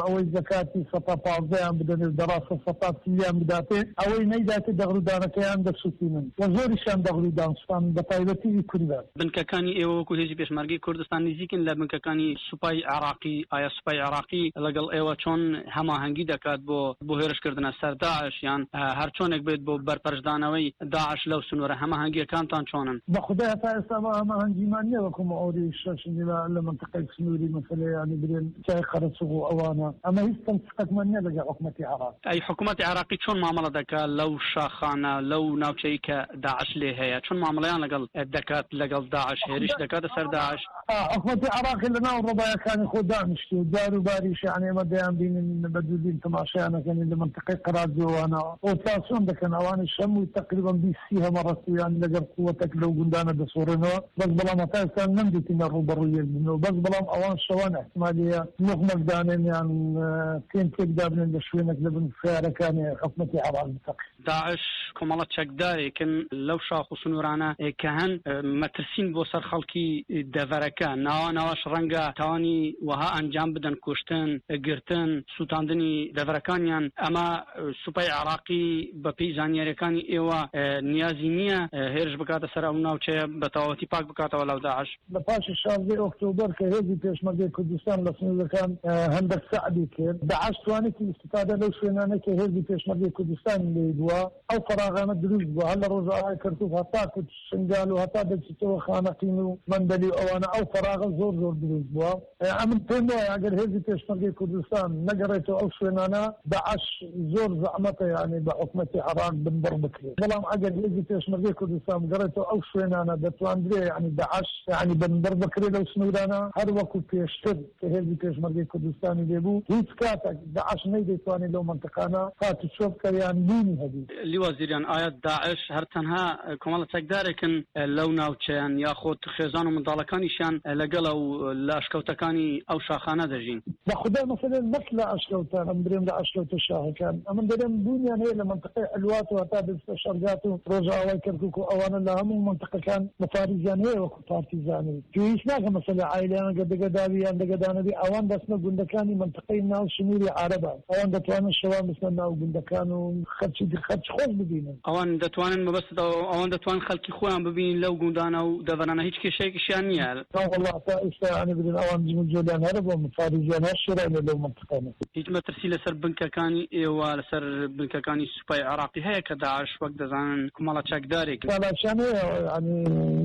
لكاتي سطا بعضيان بدون الدراسة سطا سليان بداته أو نيدات دغلودان كيان دسوتين وزورشان دغلودان سان بطايبتي كردان بنككاني ايوه كو هيجي بيشمرگي كردستان نزيكن لا بنككاني سوباي عراقي ايا سوباي عراقي لقل ايوه چون هما هنگي دكات بو هيرش كردنا سر داعش يعني هر چونك بيت بو برپرجدانوي داعش لو سنوره هما هنگي كانتان چونن بخدا تا اسما هما هنگي مانيا وكم اوري شاش لمنطقه سنوري مثلا يعني بدين جاي خرصوا اوانا اما يستنسقت مانيا لقى حكومه عراق اي حكومه عراقي چون معامله دكا لو شاخانه لو ناوچيك داعش له هي چون معامليان لقل دكات لقل داعش هيرش دكات سر داعش حكومه عراق لنا وربا كان خدام شتو داروا باريش يعني مدام بين بدودين تماشينا كان المنطقه قرازو وانا وتاسون دكن اوان الشم تقريبا بيسيها مرة يعني لقى قوتك لو قلنا بصورنا بس بلا متى كان نمدي تنا روبرويه بس بلا اوان شوان احتماليه نغمق دانين يعني كين تقدر من شوينك لبن فعلا كان حكومه عراق داعش كمالة شكداري كن لو شاخو سنورانا كهن مترسين بو سر خلقي دفركا نواش رنگا تاني وها انجام بدن كشتن گرتن سوتاندني دفركانيان اما سوباي عراقي بپی زانياركاني ايوا نيازينيا هيرش بكاتا سر او ناوچه بتاوتي پاك بكاتا ولو داعش لپاش 16 اكتوبر كهيزي بيشمرگي كردستان لسنوزكان هندك سعدي كير داعش تواني كي استفاده لو شوينانا كهيزي بيشمرگي كردستان اللي دوا او فراغانه دروز بو هلا روزا كرتو هتا كنت سنجالو هتا دتو خانقينو مندلي او انا او فراغ زور دروز بو امن تنو اگر هيزي بيشمرگي كردستان نقريتو او شوينانا داعش زور زعمته يعني بحكومه عراق بنضربك بلام اگر هيزي بيشمرگي كردستان قريتو او شوينانا دتواندري يعني داعش يعني بنضربك لو سنودانا هر وقت بيشتر هيزي بيشمرگي كردستان ديبو هيك كاتك داعش نيدي تواني لو منطقانا فاتو شوف كيان ديني هدي وزيران آيات داعش هر تنها كمالة تقداركن لو ناوچيان ياخد خيزان ومنضالكانيشان لقلو لاشكوتكاني او شاخانه دجين بخدا مثلا مثل اشكوتان امبريم لا اشكوت الشاه كان امبريم دنيا هي لمنطقه الوات وتا بالشرقات روزا وكركوك اوانا لهم منطقه كان مفاريزان هي وبارتيزاني كيشنا مثلا عائله قد قدابي عند قدانبي اوان دسنا غندكاني منطقه ناو شميري عربه اوان دتوان الشوام مثلا او غندكانو خدش خوش ببینن اوان دتوانن مبسط اوان دتوان خلقي خوان ببين لو غوندانا و دبرنا هيك شيء شانيه لا والله تا يعني بدون اوان جمجولان هربوا مفاريزان الشرع لو منطقه هيك ما ترسيل سر بنككاني ايوا سر بنككاني سوباي عراقي هيك داعش وقت زمان كمالا تشكداري لا شان يعني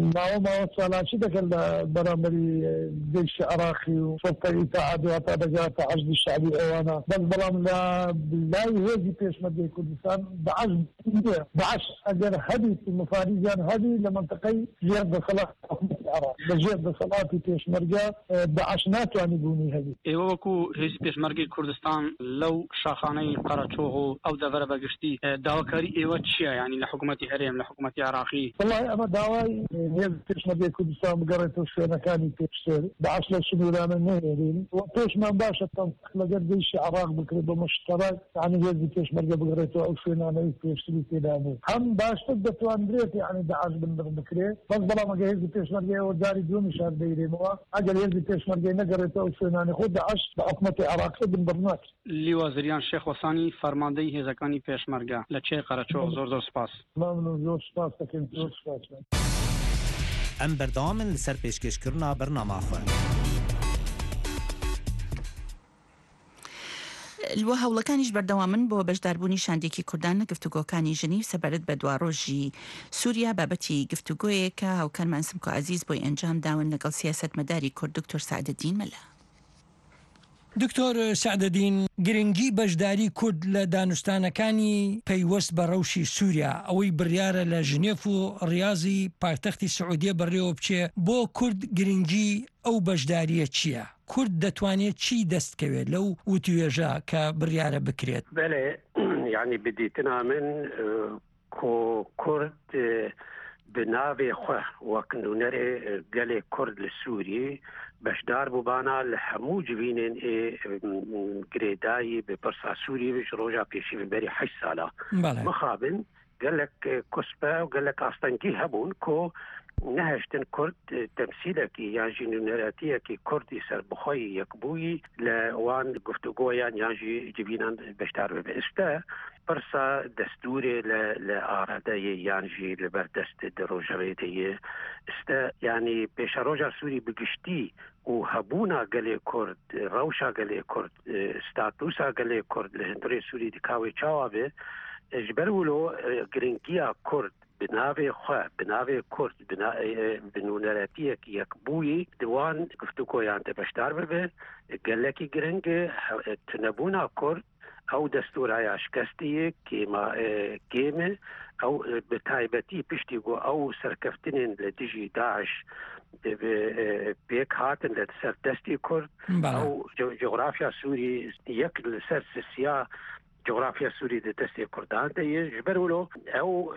ما وصل شي دك برامري جيش عراقي وسلطه اتحاد وتدقات عجز الشعبي اوانا بس برام لا هيجي بيش مدي كردستان بعش اگر هدي المفاريزان هدي لمنطقه جهه صلاح حكومه العراق بجهه صلاح بيشمرجا بعش ناتو يعني بوني هدي ايوكو هيز بيشمرجي كردستان لو شاخاني قرچوغو او دفر بغشتي داوكاري ايوتشيا يعني لحكومه هرم لحكومه عراقي والله انا داواي هيز بيشمرجي كردستان قريتو شنو كان بيشتري بعش له شنو انا نهرين وبيش ما باش تنطق لقديش عراق بكري مشترك يعني هيز بيشمرجي قريتو او شنو انا بيشتري كده هم باش تبدا تواندريت يعني داعش بنبكري بس بلا ما جهز بيشمرجي وداري دون شهر ديري مو اجل يز بيشمرجي نقريتو او شنو انا خد داعش بحكومه العراق بنبرناك اللي وزيران شيخ وساني فرماندهی هزکانی پیشمرگه لچه قرچو زور سپاس ممنون زور سپاس تکن زور سپاس ام بردام لسر پیشکشکرنا برنامه خو هەوڵەکانیش بەردەوامن بۆ بەشداربوونی شاندێکی کوردان لە گفتوگۆکانی ژنیف سەبارەت بە دواڕۆژی سووریا بابەتی گفتوگۆیەکە هاوکارمان سمکۆ عەزیز بۆی ئەنجام داون لەگەڵ سیاسەتمەداری کورد دکتۆر سعدەدین مەلا. دکتۆر سعدەدین گرنگی بەشداری کورد لە دانوستانەکانی پەیوەست بە ڕەوشی سووریا ئەوەی بڕیارە لە ژنێف و ڕیاضی پایتەختی سعودیە بەڕێوە بچێ بۆ کورد گرنگی ئەو بەشداریە چییە؟ کورد دەتوانێت چی دەستکەوێت لەو وتوێژە کە بڕیارە بکرێت؟ بله يعني بديتنا من كرد بناوي خواه وكنو نري قالي كرد للسوري بشدار ببانا لحمو جبينين قريداي ببرسا سوري بش روجا بيشي ببري 8 سالة مخابن قالك كسبة وقالك أستنجي هبون كو نهشتن كرد تمثيلكي يعني نراتيكي كردي سر بخوي يكبوي لوان گفتگویان يعني جبينان بشتار بإستا برسا دستوري لآراده يعني لبردست دروجريتي استا يعني بيش روجا سوري بقشتي وهبونا قلي كرد روشا قلي كرد ستاتوسا قلي كرد لهندري سوري دكاوي چاوابه جبرولو گرنگيا كرد بناوي خوا بناوي كرد بنونراتيك يكبوي دوان گفتگو يعني بشتار ببه قلكي گرنگ تنبونا كرد او دستور هاي اشكستيه كيما كيمه او بتايبتي بيشتيغو او سركفتنين لديجي داعش بيك هاتن لسر دستي كرد او جغرافيا سوري يك لسر سيا جغرافيا سوري دستي كردان يجبروا او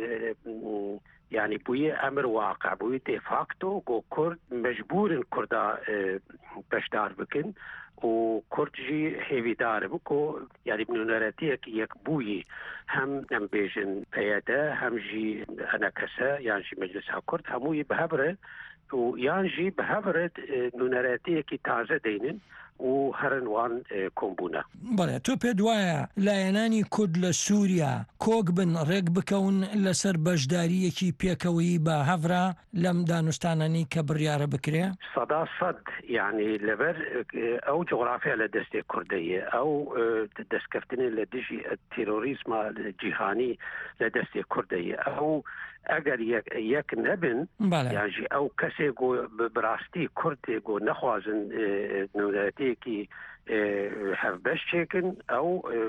يعني بوي امر واقع بوي ديفاكتو جو كرد مجبور كردا بشدار بكن وكردجي هيفي دار بكو يعني بنونراتيك يكبوي هم بيجن بيادا هم جي انا كسا يعني جي مجلسها كرد هموي بهبره ويانجي بهبره نونراتيك تازه دينن و هەرنوان کۆمبوونە. بەڵێ تۆ پێ وایە لایەنانی کورد لە سووریا کۆک بن ڕێک بکەون لەسەر بەشداریەکی پێکەوەی بە هەڤرا لەم دانوستانانی کە بڕیارە بکرێ؟ سەدا سەد یعنی لەبەر ئەو جغرافیا لە دەستی کوردەیە ئەو دەستکەفتنی لە دژی تیرۆریزما جیهانی لە دەستی کوردەیە ئەو ئەگەر یەک نەبن یانجی ئەو کەسێک بڕاستی کوردێک و نەخوازن نونەتێکی هەفبەشێکن ئەو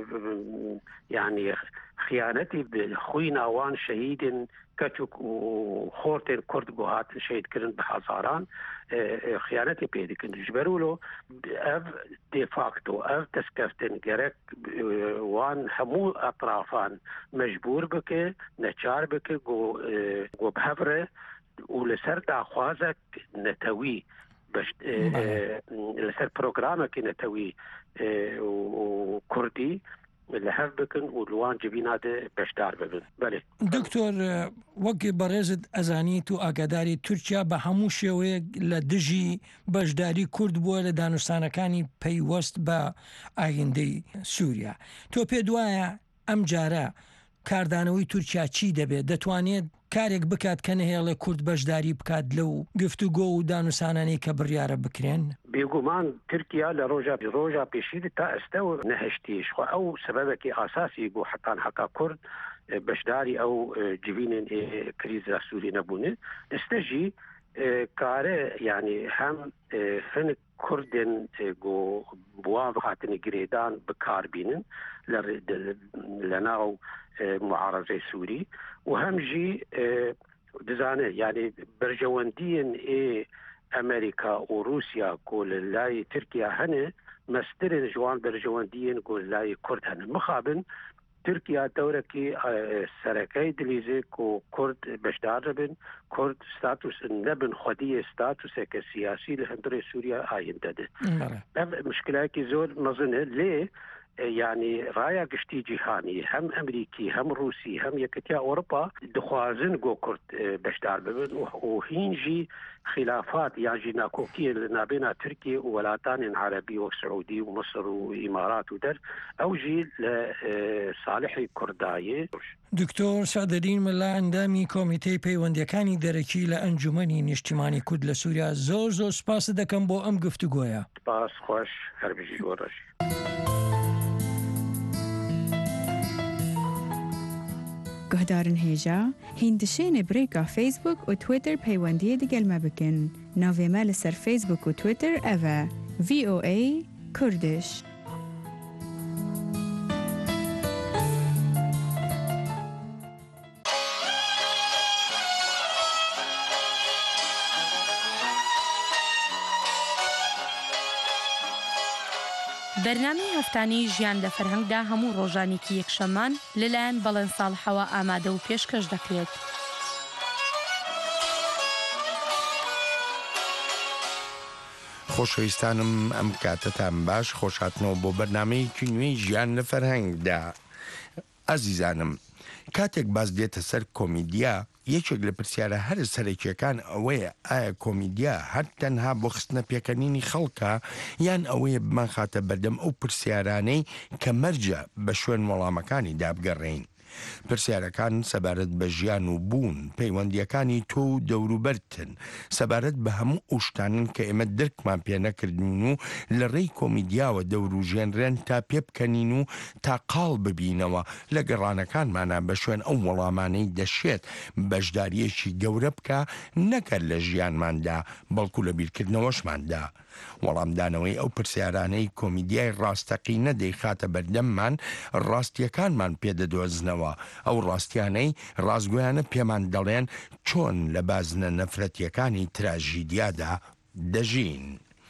یعنی خیانەتی خوی ناوان شەهیدن کەچوک و خۆرتێن کورد بۆ هاتن شەهیدکردن بە هەزاران خیانەتی پێ دەکەن ژبەرولۆ ئەv دێفاکتۆ ئەv دەستکەفتن گەرەک وان هەموو ئەطرافان مەجبور بکە نەچار بکە گۆ بهەڤرە و لەسەر داخوازێک نەتەوی لەسەر پرۆگرامێکی نەتەوی و کوردی لهف بكن ولوان جبينات بشدار ببن بله دكتور وەک بەڕێزت ئەزانیت و ئاگاداری تورکیا بە هەموو شێوەیەک لە دژی بەشداری کورد بووە لە دانوستانەکانی پەیوەست بە ئایندەی سووریا تۆ پێ دوایە ئەم جارە کاردانەوەی تورکیا چی دەبێت دەتوانێت کارێک بکات کە نهێڵێ کورد بەشداری بکات لەو گفتوگۆ و دانوستانانی کە بڕیارە بکرێن بێگومان تورکیا لە ڕۆژا پێشید تا ئێستا نەهشتیش خو ئەو سبەبێکی ئاساسی بۆ حتان حقا کورد بەشداری ئەو جوینên کریزا سووری نەبوونێ ئێستاژی کارە یعنی هەم هەنێک کوردên بوان هاتنی گرێدان بکاربینن لە ناو معارضەی سووری و هەم ژی دەزانێت یعنی بەرژەوەندیên ئەمریکا و رووسیا کۆ لە لای تورکیا هەنێ مەسترên جوان بەرژەوەندیên کۆ لای کورد هەن مخابن تورکیا دەورێکی سەرەکەی دلیزێک و کورد بەشدار دەبن کورد ستاتوس نەبن خودیە ستاتوسێکە سیاسی لە هەندێک سووریا ئاین دەدێت ئەم مشکلایەکی زۆر مەزنە لێ يعني رايا قشتي جيهاني هم أمريكي هم روسي هم يكتيا أوروبا دخوازن جو كرد بشدار ببن وهينجي خلافات يعني ناكوكية بين تركيا وولاتان عربي وسعودي ومصر وإمارات ودر أو جي لصالح كرداية دكتور سعدالدین ملا ئەندامی کۆمیتەی پەیوەندیەکانی دەرەکی لە ئەنجومەنی نیشتیمانی کورد لە سووریا زۆر سپاس دەکەم بۆ ئەم گفتوگۆیە سپاس خۆش هەربژی وەڕەش گهدارن هێژا هیندشێنێ برێکا فیسبوک و تویتر پەیوەندیە دەگەلمە بکەن ناوێمە لەسەر فیسبوک و تویتر ئەڤە VOA کوردش بەرنامەی هەفتانەی ژیان لە فەرهەنگدا هەموو ڕۆژانێکی یەکشەممان لەلایەن بەڵێن ساڵحەوە ئامادە و پێشکەش دەکرێت. خۆشەویستانم ئەم کاتتان باش خۆشهاتنەوە بۆ بەرنامەیەکی نوێی ژیان لە فەرهەنگدا. ئازیزانم کاتێک باز دێتە سەر کۆمیدیا یەکێک لە پرسیارە هەر سەرەکیەکان ئەوەیە ئایا کۆمیدیا هەر تەنها بۆ خستنە پێکەنینی خەڵکە یان ئەوەیە بمان خاتە بەردەم ئەو پرسیارانەی کە مەرجە بە شوێن وەڵامەکانی دابگەڕێین. پرسیارەکان سەبارەت بە ژیان و بوون پەیوەندیەکانی تۆ و دەوروبەرتن سەبارەت بە هەموو ئەو شتانن کە ئێمە درکمان پێ نەکردین و لە ڕێی کۆمیدیاوە دەوروژێنرێن تا پێ بکەنین و تا قاڵ ببینەوە لە گەڕانەکانمانە بە شوێن ئەو وەڵامانەی دەشێت بەشداریەکی گەورە بکە نەکرد لە ژیانماندا بەڵکو لە بیرکردنەوەشماندا. وەڵامدانەوەی ئەو پرسیارانەی کۆمیدیای ڕاستەقینە دەیخاتە بەردەممان ڕاستیەکانمان پێدەدۆزنەوە ئەو ڕاستیانەی ڕازگویانە پێمان دەڵێن چۆن لە بازنە نەفرەتیەکانی تراژیدیادا دەژین.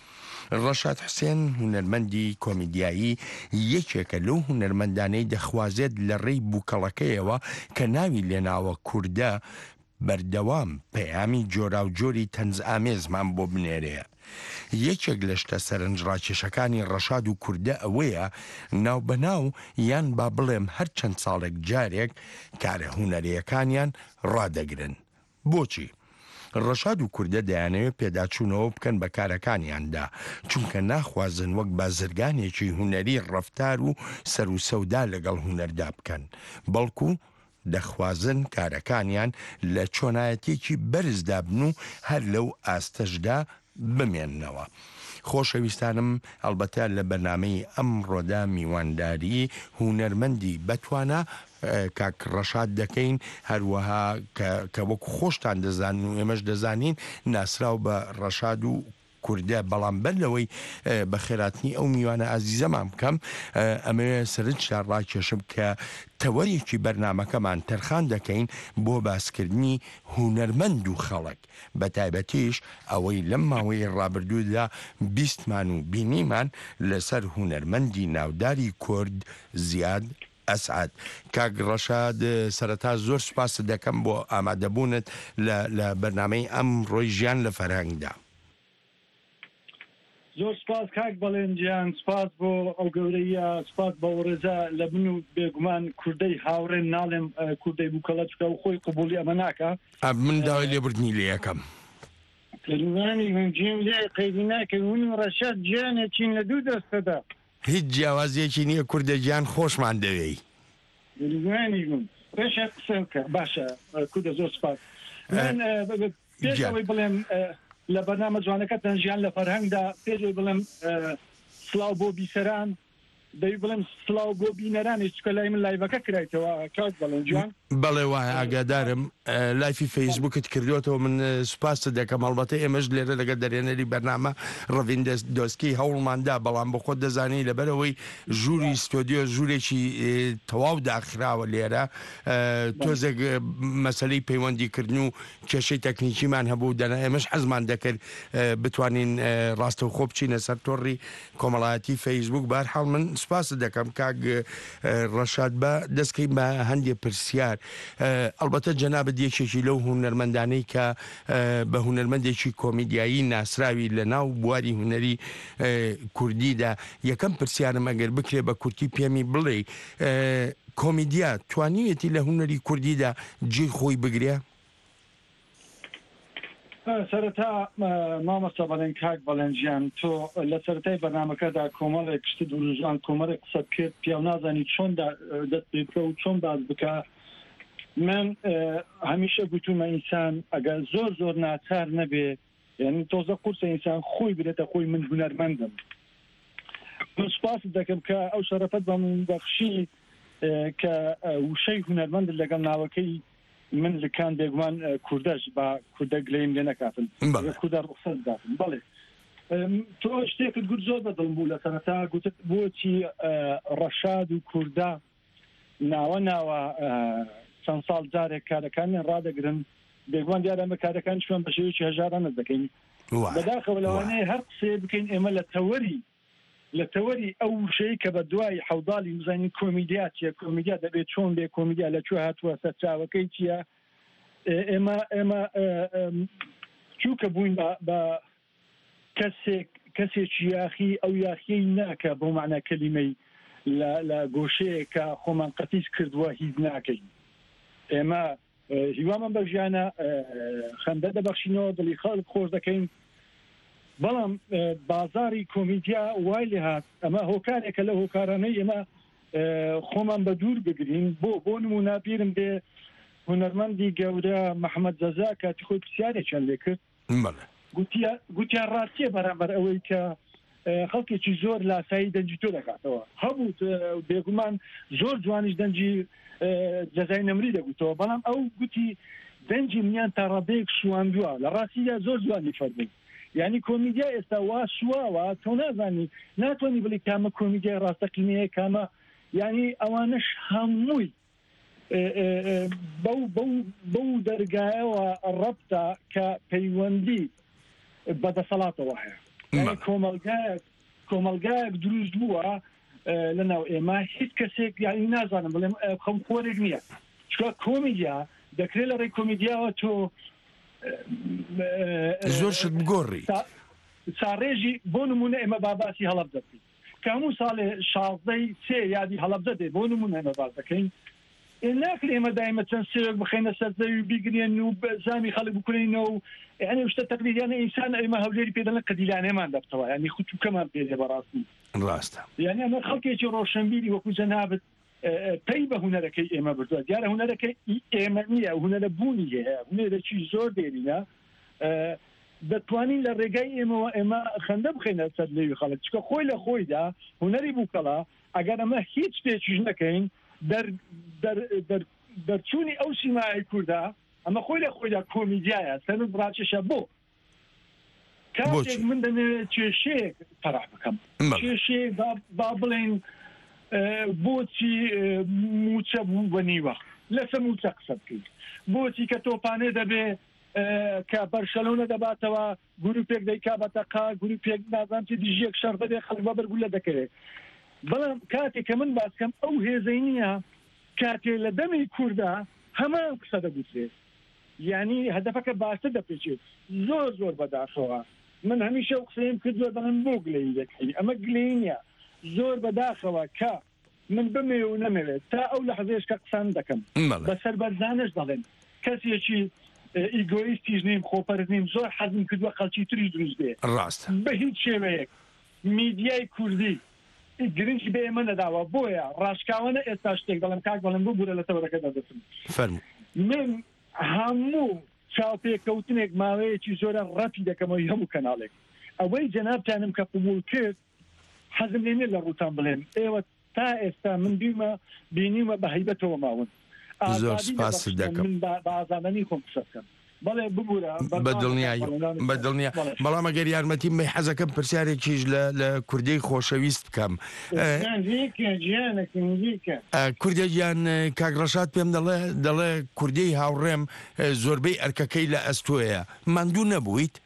ڕەشاد حوسێن هونەرمەندی کۆمیدیایی یەکێکە لەو هونەرمەندانەی دەخوازێت لە ڕێی بووکەڵەکەیەوە کە ناوی لێناوە کووردە بەردەوام پەیامی جۆرا و جۆری تەنز ئامێزمان بۆ بنێرەیە. یەکێک لە شتە سەرنجڕاکێشەکانی ڕەشاد و کووردە ئەوەیە ناو بەناو یان با بڵێم هەر چەند ساڵێک جارێک کارە هونەریەکانیان ڕادەگرن. بۆچی؟ ڕەشاد و کووردە دەیانەوێت پێداچوونەوە بکەن بە کارەکانیاندا چونکە ناخوازن وەک بازرگانێکی هونەری ڕەفتار و سەر و سەودا لەگەڵ هونەردا بکەن بەڵکو دەخوازن کارەکانیان لە چۆنایەتێکی بەرزدا بن و هەر لەو ئاستەشدا بمێننەوە. خۆشەویستانم ئەلبەتە لە بەرنامەی ئەمڕۆدا میوانداری هونەرمەندی بەتوانە کاک ڕەشاد دەکەین هەروەها کە وەکو خۆشتان دەزان و ئێمەش دەزانین ناسراو بە ڕەشاد و کووردە بەڵام بەر لەوەی بە خێراتنی ئەو میوانە ئازیزەمان بکەم ئەمەوێ سەرنجدا ڕاکێشم کە تەوەریەکی بەرنامەکەمان تەرخان دەکەین بۆ باسکردنی هونەرمەند و خەڵک بە تایبەتیش ئەوەی لەم ماوەی ڕابردوودا بیستمان و بینیمان لەسەر هونەرمەندی ناوداری کورد زیاد ئەسعاد. کاک ڕەشاد سەرەتا زۆر سوپاس دەکەم بۆ ئامادەبوونت لە بەرنامەی ئەم ڕۆی ژیان لە فەرهەنگدا. زۆر سپاس کاک بەڵێنجیان سپاس بۆ ئەو گەورەیە سپاس بە ڕێزا لە من و بێگومان کوردەی هاوڕێن ناڵێم کوردەی بووکەڵە چکە و خۆی قبولی ئەمە ناکە من داوای لێبردنی لێ یەکەم کلمانی هەنجیم لێ قەیدی ناکە هون و ڕەشاد گیانێکین لە دوو دەستەدا هیچ جیاوازیەکی نییە کوردە گیان خۆشمان دەوێی کلمانی بوون باشە قسە بکە باشە کوردە زۆر سپاس من پێشەوەی بڵێم لە بەرنامە جوانەکە تەنژیان لە فەرهەنگدا پێشەوەی بڵێم سڵاو بۆ بیسەران دەی بڵێم سڵاو بۆ بینەرانی چکە لای من لایڤەکە کرایتەوە کاک بەڵێنجیان بەڵێ وایە ئاگادارم لایفی فەیسبووکت کردوێتەوە من سوپاست دەکەم هەڵبەتە ئێمەش لێرە لەگە دەرێنەری بەرنامە ڕەڤین دۆسکی هەوڵماندا بەڵام بە خۆت دەزانی لەبەرەوەی ژووری ستۆدیۆ ژوورێکی تەواو داخراوە لێرە تۆزێک مەسەلەی پەیوەندیکردن و کێشەی تەکنیکیمان هەبوو دەنا ئێمەش حەزمان دەکرد بتوانین ڕاستە و خۆ بچینە سەر تۆڕی کۆمەڵایەتی فەیسبووک بەرحاڵ من سوپاست دەکەم کاک ڕەشاد بە دەستکەین بە هەندێک پرسیار ئەلبەتە جەنابەت یەکێکی لەو هونەرمەندانەی کە بە هونەرمەندێکی کۆمیدیایی ناسراوی لە ناو بواری هونەری کوردیدا یەکەم پرسیارم ئەگەر بکرێ بە کورتی پێمی بڵێ کۆمیدیا توانیوێتی لە هونەری کوردیدا جێی خۆی بگرێ؟ سەرەتا مامەستا بەڵێن کاک بەڵێنجیان تۆ لە سەرەتای بەرنامەکەدا کۆمەڵێک شت دوروژان کۆمەڵێک قسە بکرد پێ نازانی چۆن دەست پێ بکە و چۆن باز بکە من هەمیشە گوتومە ئینسان ئەگەر زۆر زۆر ناچار نەبێ یعنی تۆزە قورسە ئینسان خۆی برێتە خۆی من هونەرمەندم من سوپاس دەکەم کە ئەو شەرەفەت بە من بەخشی کە وشەی هونەرمەند لەگەڵ ناوەکەی من لەکان بێگومان کوردەش بە کوردە گلەیم لێ نەکاتن کوردە ڕوخسەت داتن بەڵێ تۆ شتێکت گوت زۆر بەدڵم بوو لە سەرەتا گوتت بۆچی ڕەشاد و کوردە ناوە چەند ساڵ جارێک کارەکانیان ڕادەگرن بێگومان دیارە ئەمە کارەکان شوێن بە شێوەیەکی هەژارانە دەکەین بەداخەوە لەوانەیە هەر قسێ بکەین ئێمە لە تەوەری ئەو شەیە کە بە دوای حەوداڵی مزانین کۆمیدیا چیە کۆمیدیا دەبێت چۆن بێ کۆمیدیا لەکوێ هاتووە سەرچاوەکەی چییە ئێمە چووکە بووین بە کەسێکی یاخی ئەو یاخیەی ناکە بۆ معنە کەلیمەی لە گۆشەیە کە خۆمان قەتیس کردووە هیچ ناکەین ئێمە هیوامان بە ژیانە خەندە دەبەخشینەوە دڵی خەڵک خۆش دەکەین بەڵام بازاری کۆمیدیا وای لێ هات ئەمە هۆکارێکە لە هۆکارانەی ئێمە خۆمان بە دوور بگرین بۆ نمونە بیرم بێ هونەرمەندی گەورە محەممەد جەزا کاتی خۆی پرسیارێکیان لێ کرد گوتیان ڕاستیە بەرامبەر ئەوەی کە خەڵکێکی زۆر لاسایی دەنجی تۆ دەکاتەوە هەبوو بێگومان زۆر جوانیش دەنجی جەزای نەمری دەگوتەوە بەڵام ئەو گوتی دەنجی منیان تا ڕادەیەک شواندووە لە ڕاستیدا زۆر جوانی فەرمووی یعنی کۆمیدیا ئێستا وا شواوە تۆ نازانی ناتوانانی بڵی کامە کۆمیدیای ڕاستەقینەیە کامە یعنی ئەوانش هەمووی بەو دەرگایەوە ڕەبتە کە پەیوەندی بەدەسەڵاتەوە هەیە کۆمەلگایەک دروست بووە لەناو ئێمە هیچ کەسێک یعنی نازانم بڵێم خەمخۆرێک نییە چکە کۆمیدیا دەکرێت لە ڕێی کۆمیدیاوە تۆ زۆر شت بگۆڕی چاڕێژی بۆ نمونە ئێمە باباسی هەڵەب دەکەین کە هەموو ساڵێ 16 یادی هەڵەب دەدێ بۆ نمونە ئێمە باز دەکەین ناکرێ ئێمە دایمە چەند سێوێک بخەینە سەرزەوی بیگرێن و زامی خەڵک بکوێنەوە و یعنی شتە تەقلیدیانە ئینسان ئێمە هەولێری پێدەڵێن قەدیلانەیەمان دەبتەوە یعنی خوتوکەمان پێدێ بەڕاستی ڕاستە یعنی ئەمە خەڵکێکی ڕۆشنبیری وەکو جەنابەت پێی بە هونەرەکەی ئێمە بردووە دیارە هونەرەکەی ئێمە نییە هونەرە بوونی هەیە هونەرێکی زۆر دێرینە دەتوانین لە ڕێگای ئێمە خەندە بخەینە سەر لێوی خەڵک چکە خۆی لە خۆیدا هونەری بووکەڵا ئەگەر ئەمە هیچ شتێکیش نەکەین دەرچوونی ئەو سیمای کووردا ئەمە خۆی لە خۆیدا کۆمیدیایە سەرم ڕاکێشە بۆ کاتێک من دەمێ کێشەیەک تەراح بکەم کێشەیە با بڵێن بۆچی موچە بوو بە نیوە لەسەر موچە قسە بکەیت بۆچی کە تۆپانێ دەبێ کە بەرشەلۆنە دەباتەوە گروپێک دەیکا بەتەقا گروپێک نازانتی دیژێک شەڕ بەدێ خەڵک بە بەرگولە دەکەوێت بەڵام کاتێک کە من باسکەم ئەو هێزەی نییە کاتێ لە دەمی کووردا هەمان قسە دەگوترێت یعنی هەدەفەکە باشتر دەپێچێت زۆر بەداخەوە من هەمیشە ئەو قسەیم کردووە دەڵێن بۆ گلەی دەکەی ئەمە گلەی نییە زۆر بەداخەوە کە من بمێ و نەمەوێت تا ئەو لە حەزێش کە قسان دەکەم بەسەر بەرزانش دەڵێن کەسێکی ئیگۆیستیش نیم خۆپەرست نیم زۆر حەزم کردووە خەڵکی تری دروست بێ ڕاست بە هیچ شێوەیەک میدیای کوردی گرنگی بە ئێمە نەداوە بۆیە ڕاشکاوانە ئێستا شتێک دەڵێم کاک بەڵێن بۆ بورە لە تەوەرەکە دەدەچم من هەموو چاوپێککەوتنێک ماوەیەکی زۆرە ڕەتی دەکەمەوەی هەموو کەناڵێک ئەوەی جەنابتانم کە قبول کرد حەزم لێ نیە لە ڕووتان بڵێن ئێوە تا ئێستا من بینیمە بە هەیبەتەوە ماون زۆر سپاس دەکەم بە ئازادانی خۆم قسە بکەم بەڵێ ببوورە بەدڵنیە بەڵام ئەگەر یارمەتی مەی حەزەکەم پرسیارێکیش لە کوردی خۆشەویست بکەم کوردێکیان کاگڕەشاد پێم دەڵێ کوردی هاوڕێم زۆربەی ئەرکەکەی لە ئەستۆیە ماندوو نەبوویت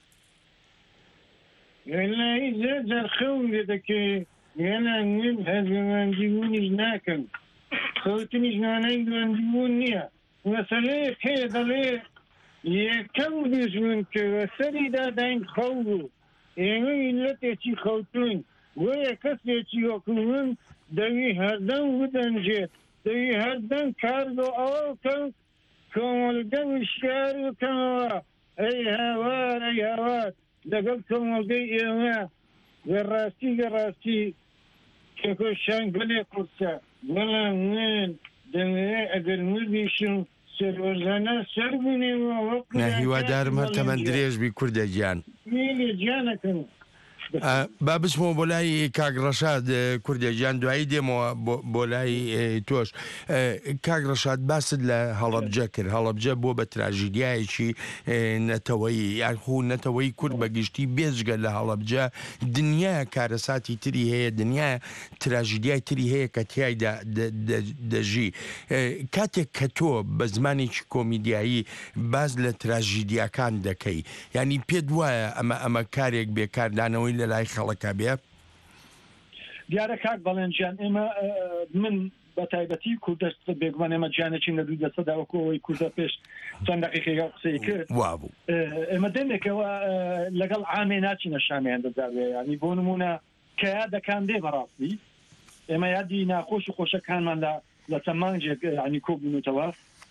جەرخەون لێ دەکەی هەزمەندیبوونیش ناکەم خەوتنیش نانەی دوێندیبوون نییە مەسەلەیەک هەیە دەڵێ یەکەم دژمن کەوە سەریدا داین خەو بوو ئێمە میلەتێکی خەوتوین وەیە کەسێکی وەکو من دەوی هەردەم بدەنجێت دەوی هەردەم کار بۆ ئەوە بکەم کۆمەلگە وشکار بکەمەوە ئەی هاوار لەگەڵ کۆمەلگەی ئێمە گەڕاستی کێکۆشان گەلێ قورسە بەڵام من دەمەوێت ئەگەر مردیشم سەروەرزانە سەر بوونێەوە هیوادارم هەر تەمەەن درێژبی کوردە گیان گیانەکەم با بچمەوە بۆ لای کاگڕەشاد کوردێجیان دوایی دێمەوە بۆ لای تۆش کاگڕەشاد باست لە هەڵەبجە کرد هەڵەبجە بۆ بە تراژیدیایەکی نەتەوەیی یاخو نەتەوەی کورد بە گشتی بێزگە لە هەڵەبجە دنیا کارەساتی تری هەیە دنیا تراژیدیای تری هەیە کە تیایدا دەژی کاتێک کە تۆ بە زمانێکی کۆمیدیایی باز لە تراژیدیاکان دەکەی ینی پێت وایە ئەمە کارێک بێکاردانەوەی لە لای خەڵکە بێ دیارە کاک بەڵێنجیان ئێمە من بە تایبەتی کوردەست بێگومان ئێمە جیانێکی نەدوو دەسەداوەکەوەی کوردە پێش چەند دقیقەیە قسەی کرد وابوو ئێمە دەمێکەوە لەگەڵ عامێ ناچینە شامیان دەداوێ ینی بۆ نمونە کە یادەکان دێ بەڕاستی ئێمە یادی ناخۆش و خۆشەکانمان لە چەند مانجێک ینی کۆبوونەوە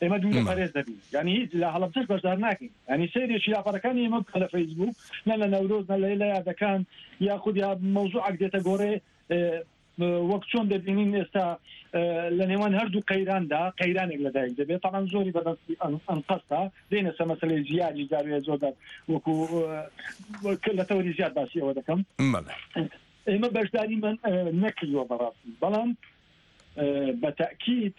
ئێمە دوو پارێز دەبین ینی هیچ لە هەڵبجەش بەشدار ناکەین ینی سێریێکی لاپەرەکانی ئێمە لە فەیسبوک نە لە نەورۆز نە لە یادەکان یاخود یا مەوزوعێک دێتە گۆڕێ وەک چۆن دەبینین ئێستا لە نێوان هەردوو قەیراندا قەیرانێک لەدایک دەبێت تاان زۆری بەدەستی ئەنقەستا دێنە سە مەسەلەی زیادی زاوێ زۆر وەکو لە تەوەری زیاد باسی ئەوە دەکەم ئێمە بەشداری من نەکردووە بەڕاستی بەڵام بە تاکید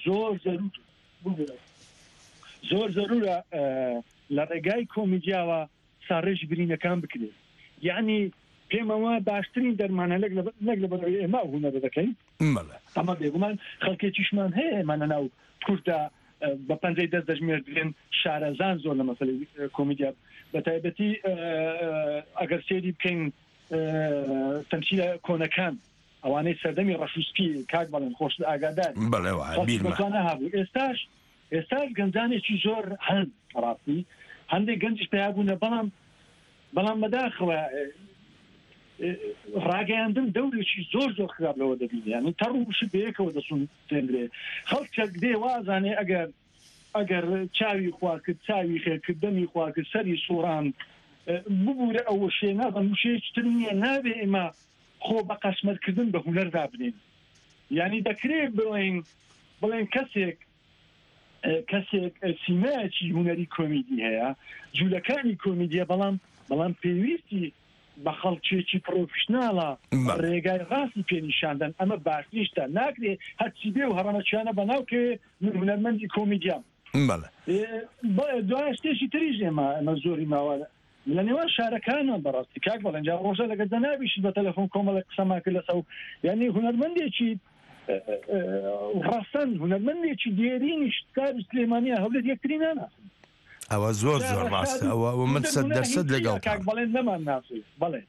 زۆر ضرورە لە ڕێگای کۆمیدیاوە ساڕێژی برینەکان بکرێت یعنی پێمەوە باشترین دەرمانە نەک لە بەڕێ ئێمە هوەر دەکەین ئەمە بێگومان خەڵکێکیشمان هەیە ئێمانە ناو کووردا بە پەنجەی دەست دەژمێردرێن شارەزان زۆر لە مەسەلەی کۆمیدیا بە تایبەتی ئەگەر سێری بکەین تەمسیلە کۆنەکان ئەوانەی سەردەمی ڕەشوسپی کاک بەڵێن خۆش ئاگادار هەبوو ئێستاش گەنجانێکی زۆر هەن ڕاستی هەندێک گەنجش پیابوونە بەڵام بەداخەوە ڕاگەیاندن دەورێکی زۆر خراپ لەوە دەبین یعنی تەڕوش بەیەکەوە دەسون تێنرێ خەڵکێک دێ وازانێ ئەگەر چاوی خوا کرد چاوی خێرکردنی خوا کرد سەری سوڕان ببوورە ئەوە شێنا بەموشەیەکتر نییە نابێ ئێمە خۆ بە قەسمەتکردن بە هونەردا بنین یعنی دەکرێت بڵێن کەسێک سیمایەکی هونەری کۆمیدی هەیە جوولەکانی کۆمیدیە بەڵام پێویستی بە خەڵکێکی پرۆفشناڵە ڕێگای ڕاستی پێنیشاندن ئەمە باشنیشتە ناکرێ هەرچی بێ و هەڕەمەچیانە بەناوکێ من هونەرمەندی کۆمیدیام دوای شتێکی تریژ ئێمە زۆری ماوە لە نێوان شارەکانە بەڕاستی کاک بەڵەنجا ڕۆژە لەگە دەنابیشت بە تەلەفۆن کۆمەڵە قسەماکە لەسەو یعنی هونەرمەندێکی ڕاستەن هونەرمەندێکی دێرینی شتکار سلێمانیە هەولێت یەکتری ناناسن ئەوە زۆر ڕاستە ئەوە من 100% لەگەڵ بەڵێن نەمان ناسی بەڵێ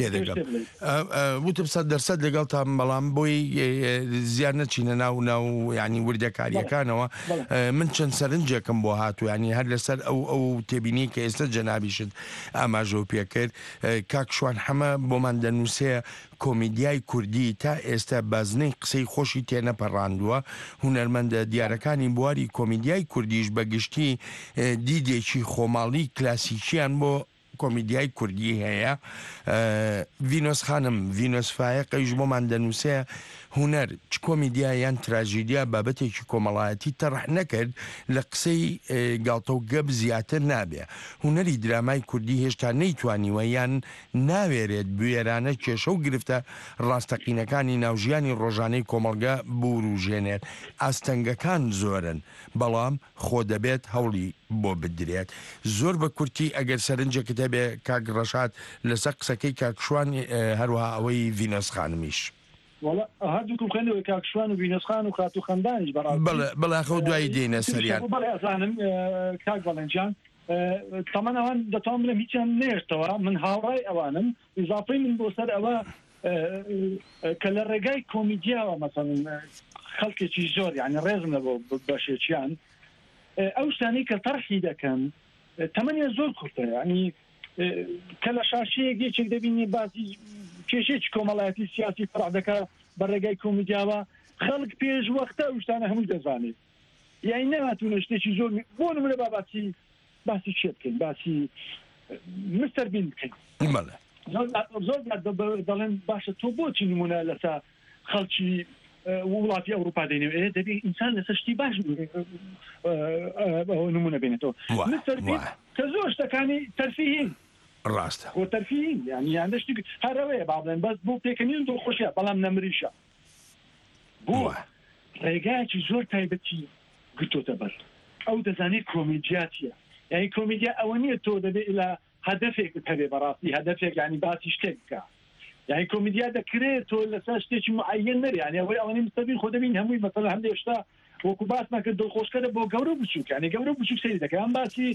وتم 100% لەگەڵتان بەڵام بۆی زیان نەچینە ناو ینی وردەکاریەکانەوە من چەند سەرنجێکم بۆ هاتوو ینی هەر لەسەر ئەو تێبینی کە ئێستا جەنابیشت ئاماژە پێکرد کاکشوان هەمە بۆمان دەنووسەیە کۆمیدیای کوردی تا ئێستا بازنەی قسەی خۆشی تێنەپەڕاندووە هونەرمەندە دیارەکانی بواری کۆمیدیای کوردیش بەگشتی دیدێکی خۆماڵی کلاسیکیان بۆ کۆمیدیای کوردی هەیە ڤینۆس خانم ڤینۆس فایقەیش بۆمان دەنووسەیە هونەر چ کۆمیدیا یان تراژیدیا بابەتێکی کۆمەڵایەتی تەڕح نەکرد لە قسەی گاڵتە و گەب زیاتر نابێ هونەری درامای کوردی هێشتا نەیتوانیوە یان ناوێرێت بوێرانە کێشە و گرفتە ڕاستەقینەکانی ناوژیانی ڕۆژانەی کۆمەڵگە بوروژێنێت ئاستەنگەکان زۆرن بەڵام خۆ دەبێت هەوڵی بۆ بدرێت زۆر بە کورتی ئەگەر سەرنجێکت هەبێ کاک ڕەشاد لەسەر قسەکەی کاکشوان هەروەها ئەوەی ڤینۆس خانمیش هەردووکم خوێنەوە کاکشوان و ڤینۆسخان و خات و خەندانیش بەڵاخەوە دوایی دێنە سەریان ئەزانم کاک بەڵێنجان تەمان ئەوان دەتوان بڵێم هیچیان نێشتەوە من هاوڕای ئەوانم ئیزافەی من بۆ سەر ئەوە کە لە ڕێگای کۆمیدیاوە مەسەڵەن خەڵکێکی زۆر یعنی ڕێزم لە بۆ بەشێکیان ئەو شتانەی کە تەرحی دەکەن تەمەنیان زۆر کورتە ینی کە لە شاشەیەک یەکێک دەبینی باسی کێشێکی کۆمەڵایەتی سیاسی فڕع دەکات بە ڕێگای کۆمیدیاوە خەڵک پێش وەختە ئەو شتانە هەمووی دەزانێت یعنی نەهاتوونە شتێکی زۆر بۆ نمونە باسی چێ بکەین باسی مستەر بین بکەین زۆر دەڵێن باشە تۆ بۆچی نمونە لەسا خەڵکی وڵاتی ئەوروپا دەینێ دەبێ ئینسان لەسەر شتی باش نمونە بێنێتەوە مستەر بین کە زۆر شتەکانی تەرفیهین ڕاستە بۆ تەرفیهین یعنی یاندەشتی هەرەوەیە باڵێن بەس بۆ پێکەنین دڵخۆشیە بەڵام نەمریشە بۆ ڕێگایکی زۆر تایبەتی گرتۆتە بەر ئەو دەزانێت کۆمیدیاتیە یعنی کۆمیدیا ئەوە نییە تۆ دەبێت لە هەدەفێک هەبێ بەڕاستی هەدەفێک ینی باسی شتێک بکە یعنی کۆمیدیا دەکرێت تۆ لەسەر شتێکی معەیەن نەری یعنی ئەوەی ئەوەی مستەبین خۆ دەبین هەمووی مەسەڵەن هەندێک شتا وەکو باسمان کرد دڵخۆشکەرە بۆ گەورە بچووک یعنی گەورە بچووک سەیری دەکەن ئەم باسی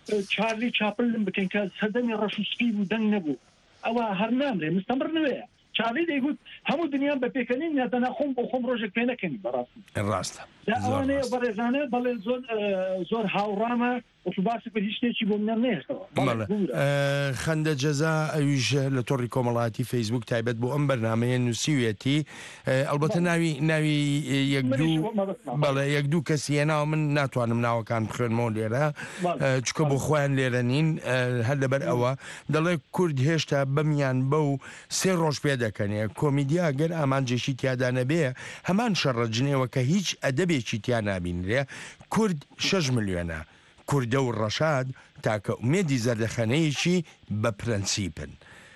چارلی چاپلن بکەین کە سەردەمی ڕەشوسپی بوو دەنگ نەبوو ئەوە هەر نامرێ مستەمر نوێیە چاڵی دەیگوت هەموو دنیان بە پێکەنین ناتەنا خۆم بۆ خۆم ڕۆژێک پێ نەکەنی بەڕاستی ڕاستە ئەوانەیە بەڕێزانە بەڵێ زۆر هاوڕامە باسی بە هیچ شتێکی بۆ منە نێشتەوە خەندە جەزا ئەویش لە تۆڕی کۆمەڵاتی فەیسبوک تایبەت بۆ ئەم بەرنامەیە نووسیوێتی ئەلبەتە ناوی یەک دوو کەسیەناوە من ناتوانم ناوەکان بخوێنمەوە لێرە چکە بۆ خۆیان لێرە نین هەر لەبەر ئەوە دەڵێ کورد هێشتا بەمیان بەو 3 ڕۆژ پێ دەکەنێ کۆمیدیا گەر ئامانجێکی تیادا نەبێ هەمان شەڕەجنێەوە کە هیچ ئەدەبێکی تیا نابینرێ کورد 6 ملیۆنە کوردە و ڕەشاد تاکە ئومێدی زەردەخەنەیەکی بە پرەنسیپن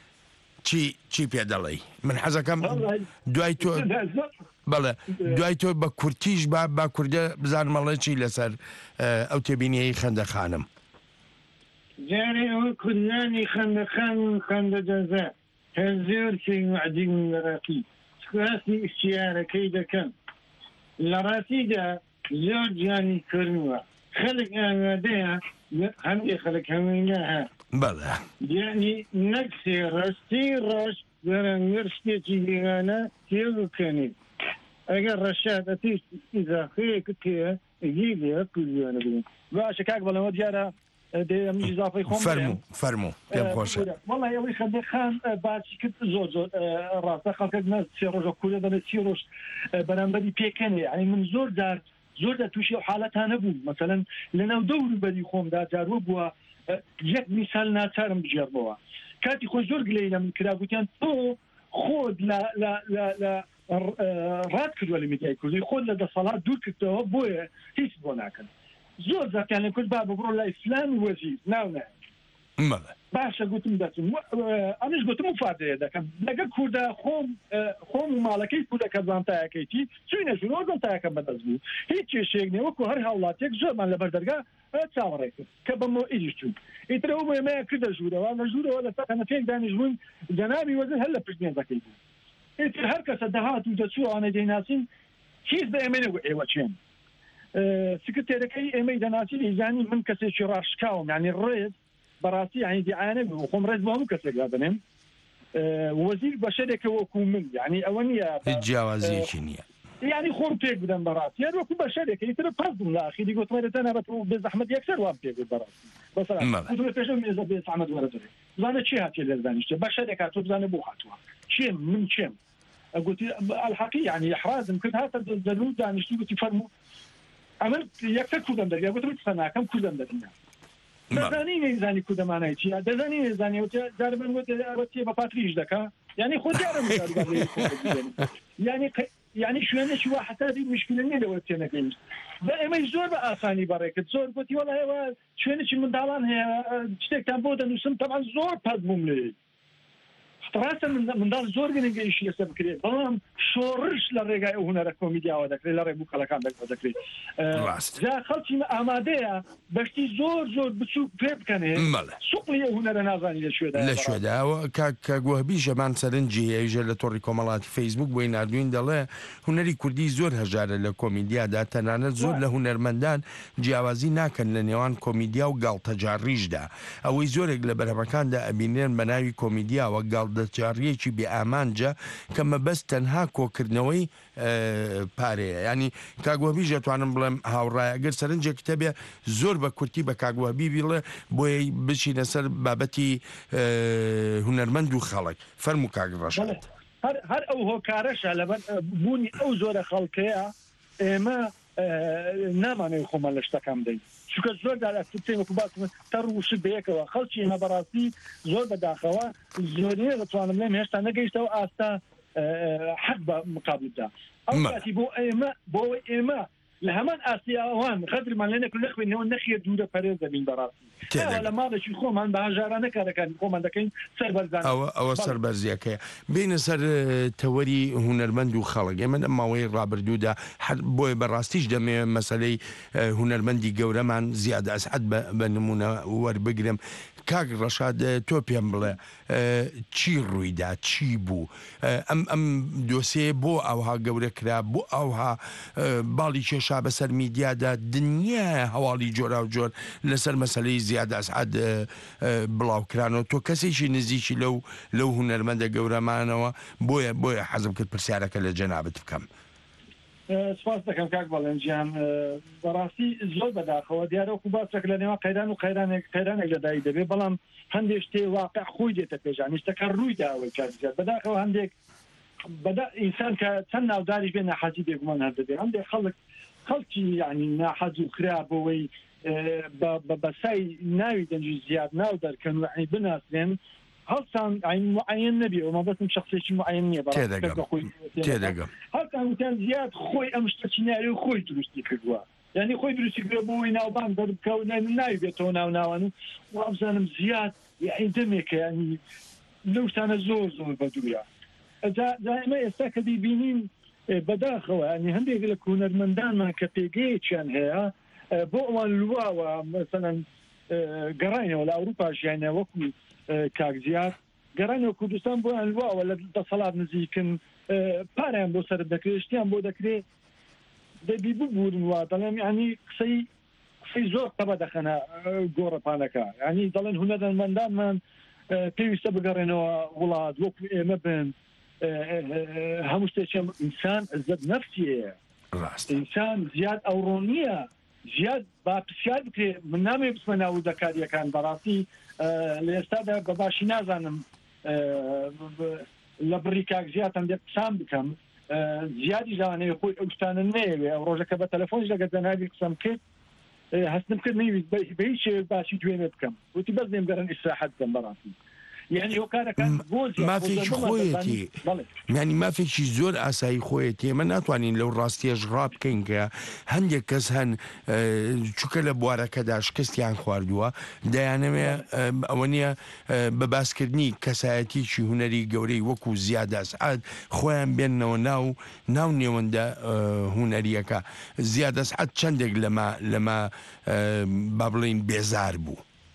چی پێ دەڵێ من حەزەکەم دوای تۆ بەڵێ دوای تۆ بە کورتیش با کوردە بزانمەڵێکی لەسەر ئەو تێبینیەی خەندەخانم جارێ ئەوە کوردانی خەندەخان خەندە جەزا هەزێرکەی وعدی لەڕاتی سکاسی ئیشتیارەکەی دەکەن لە ڕاتیدا زۆر جانی کردووە خەڵک ئامادەیە هەندێ خەڵک هەموویە بەڵێ یعنی نەکسێ ڕاستی ڕاش بەرەنگەر شتێکی دیوانە تێبکەنێت ئەگەر ڕەشاد ئەتی ئیزاخەیەکت هەیە ئەگی لێ کوردیانە بێن باشە کاک بەڵەوە دیارە دەیەمیش زافەی خۆم فەرموو پێم خۆشە وەڵای ئەوەی خەندەخان باسی کرد زۆر ڕاستە خەڵکەک نە 3 ڕۆژە کوردە دەبێت 30 ڕۆژ بەرامبەری پێکەنێ ئەی من زۆر لە تووشی و حالەتانە بوو مەسەلەن لەناو دەوروبەری خۆمدا جارۆ بووە یەک میسال ناچارم بژێڕبەوە کاتی خۆی زۆر گلەی لە من کرا گوتیان تۆ خۆت لە ڕات کردووە لە میدیای کوردی خۆت لە دەسەڵات دوور کردەوە بۆیە هیچ بۆ ناکەن زۆر زاتیان لە کورد با ببڕۆ لای فلان وەزیر ناونە باشە گوتم دەچم ئەمش گوتم و فادەیە دەکەم لەگە کووردە خۆم و ماڵەکەی کوردەکە زانتایەکەیتی چوینە ژوور زانتایەکەم بەدەست بوو هیچ کێشەیەک نێ وەکو هەر هاوڵاتێک زۆرمان لەبەر دەرگا چاوەڕێ کرد کە بەمەوە ئیدیش چوون ئیترەوە بۆ ئێمەیە کردە ژوورەوە لە ژوورەوە لە تەقەنە پێک دانیژبوون جەنابی وەزیر هەر لە پشتمێنزەکەی بوو ئیتر هەر کەسە دەهات و دەچوو ئەوانەی دەیناسین هیچ بە ئێمە نەگو ئێوە چێن سکرتێرەکەی ئێمەی دەناسی ئیزانی من کەسێکی ڕاشکاوم یعنی ڕێز بەڕاستی یعنی دیعانە خۆم ڕێز بۆ هەموو کەسێک دادەنێم وەزیر بە شەرێکە وەکو من یعنی ئەوە نییە هیچ جیاوازیەکی نییە یعنی خۆم پێک بدەم بەڕاستی یان وەکو بە شەرێکە ئیتر پەس بووم لە ئاخیری گوتمەرە تەنابەت بێ زەحمەت یەکسەر وام پێ بێت بەڕاستی بەسەڵات پێشە مێزە بێ زەحمەت وەرەدەێ بزانە چی هاتیە لێ دانیشتێ بە شەرێک هاتووە بزانە بۆ هاتووە چێم من چێم قلت الحقيقة يعني إحراز يمكن هذا الدلول دانشتي قلت فرمو عمل يكثر كودم دريا قلت متفنا كم كودم دريا دزاني زاني كودم أنا يجي دزاني زاني وتجارب قلت أبتي بباتريج دكا يعني خد يعني شو أنا شو واحد هذه مشكلة اللي لو تناقش دائما يزور بأساني بريك تزور قلت والله شو أنا شو من دالان هي تشتك تنبود إنه طبعا زور باد مملي راسا من دار زور گەنگە ئیشی لەسەر بکرێت بەڵام شۆڕش لە ڕێگای ئەو هونەرە کۆمیدیاوە دەکرێت لە ڕێبوو کەڵەکان دەکرێت جا خەڵکی ئامادەیە بەشتی زۆر بچوو پێ بکەنێ سوقڵی ئەو هونەرە نازانی لە شوێداوە کە گوهبی ژەمان سەرنجی هەیەژە لە تۆڕی کۆمەڵاتی فەیسبوک بۆی نردوین دەڵێ هونەری کوردی زۆر هەژارە لە کۆمیدیادا تەنانەت زۆر لە هونەرمەندان جیاوازی ناکەن لە نێوان کۆمیدیا و گاڵتەجاڕیشدا ئەوەی زۆرێک لە بەرهەمەکاندا ئەبینێن بە ناوی کۆمیدیاوە گاڵتەجاڕیەکی بێئامانجە کە مەبەست تەنها کۆکردنەوەی پارەیە ینی کاگوهبی دەتوانم بڵێم هاوڕایە ئەگەر سەرنجێک کتەبێ زۆر بە کورتی بە کاگوهبی بڵێ بۆی بچینە سەر بابەتی هونەرمەند و خەڵک فەرموو کاک ڕەشاد هەر ئەو هۆکارەشە لەبەر بوونی ئەو زۆرە خەڵکەیە ئێمە نامانەوێت خۆمان لە شتەکان بدەین چونکە زۆر وەکو باسم تەڕووشت بەیەکەوە خەڵکی ئێمە بەڕاستی زۆر بەداخەوە زۆرێ دەتوانم لێم هێشتا نەگەیشتەوە ئاستا حەق بە مقابلدا ئەو کاتی بۆ ئێمە لە هەمان ئاسیاوان غەدرمان لێ نەکرد نەخوێنەوە نەخیە دوورە پەرێز دەبین بەڕاستی لە ماڵێکی خۆمان بە هەژارانە کارەکانی خۆمان دەکەین سەربەرزان ئەوە سەربەرزیەکەیە بینە سەر تەوەری هونەرمەند و خەڵک ئێمە لە ماوەی ڕابردوودا بۆیە بەڕاستیش دەمێ مەسەلەی هونەرمەندی گەورەمان زیادە ئەسعەد بە نمونە وەربگرم کاک ڕەشاد تۆ پێم بڵێ چی ڕوویدا چی بوو ئەم دۆسێ بۆ ئەوها گەورە کرا بۆ ئەوها باڵی کێشا بەسەر میدیادا دنیا هەواڵی جۆرا و جۆر لەسەر مەسەلەی زیاد ئەسعاد بڵاوکرانەوە تۆ کەسێکی نزیکی لەو هونەرمەندە گەورەمانەوە بۆیە حەزم کرد پرسیارەکە لە جەنابەت بکەم. سپاس دەکەم کاک بەڵێنجیان بەڕاستی زۆر بەداخەوە دیارەوەکو باسێک لە نێوان قەیران و قەیرانێک لەدایی دەبێت بەڵام هەندێک شتێ واقع خۆی دێتە پێشان شتەکە ڕوویداوەی کارزیات بەداخەوە هەندێک ئینسان کە چەند ناوداری بێ ناحەزی بێگومان هەر دەبێت هەندێک خەڵکی یعنی ناحەز و کرا بۆەوەی بەسای ناوی دەنجی زیاد ناو دەرکەن و عینی بناسرێن هەڵسان معەن نەبێ ئەمە بەسم شخصێکی معەن نییە هەڵسان وتیان زیاد خۆی ئەم شتەی ناری و خۆی دروستی کردووە یعنی خۆی دروستی کردووە بۆەوەی ناوبان دەربکەوت ناوی بێتەوە ناوناوان و وابزانم زیاد یعنی دەمێکە ینی لەو شتانە زۆر زۆر بەدوویە دائما ئێستا کە دیبینین بەداخەوە ینی هەندێک لە هونەرمەندانمان کە پێگەیەکیان هەیە بۆ ئەوان لواوە مەسەلەن گەڕاینەوە لە ئەوروپا ژیانە وەکو کاکزیات گەڕانەوە کوردستان بۆ ئەلواوە لە دەسەڵات نزیکن پاریان بۆ سەر دەکرێت شتیان بۆ دەکرێت دەبی ببوورن وا دەڵێم ینی قسەی زۆر قەبە دەخەنە گۆڕەپانەکە ینی دەڵێن هونەرمەندانمان پێویستە بگەڕێنەوە وڵات وەکو ئێمە بن هەموو شتێکم ئینسان عزت نەفسیەیە ئینسان زیاد ئەوڕۆنیە زیاد با پرسیار بکرێ من نامێ بچمە ناو دەکاریەکان بەڕاستی لە ئێستادا بەباشی نازانم لە بڕی کاک زیاد هەندێک قسام بکەم زیادی زانەیە خۆی ئەو شتانە نەیەوێ ئەو ڕۆژەکە بە تەلەفۆنش لەگەڵ جەنابی قسەم کرد هەستم کرد نەیویست بە هیچ باسی دوێنێ بکەم وتی بەس دێم گەڕن ئیسراحەت بکەم بەڕاستی یعنی ئەو کارەکان مافێکی خۆیەتی ینی مافێکی زۆر ئاسایی خۆیەتی ئێمە ناتوانین لەو ڕاستیەش ڕاب بکەین کە هەندێک کەس هەن چووکە لە بوارەکەدا شکستیان خواردووە دەیانەوێ ئەوە نییە بە باسکردنی کەسایەتیی هوەری گەورەی وەکو زیاد ئەسعاد خۆیان بێننەوە ناو نێوەندە هوەریەکە زیاد ئەسعاد چەندێک لەمە با بڵێین بێزار بوو.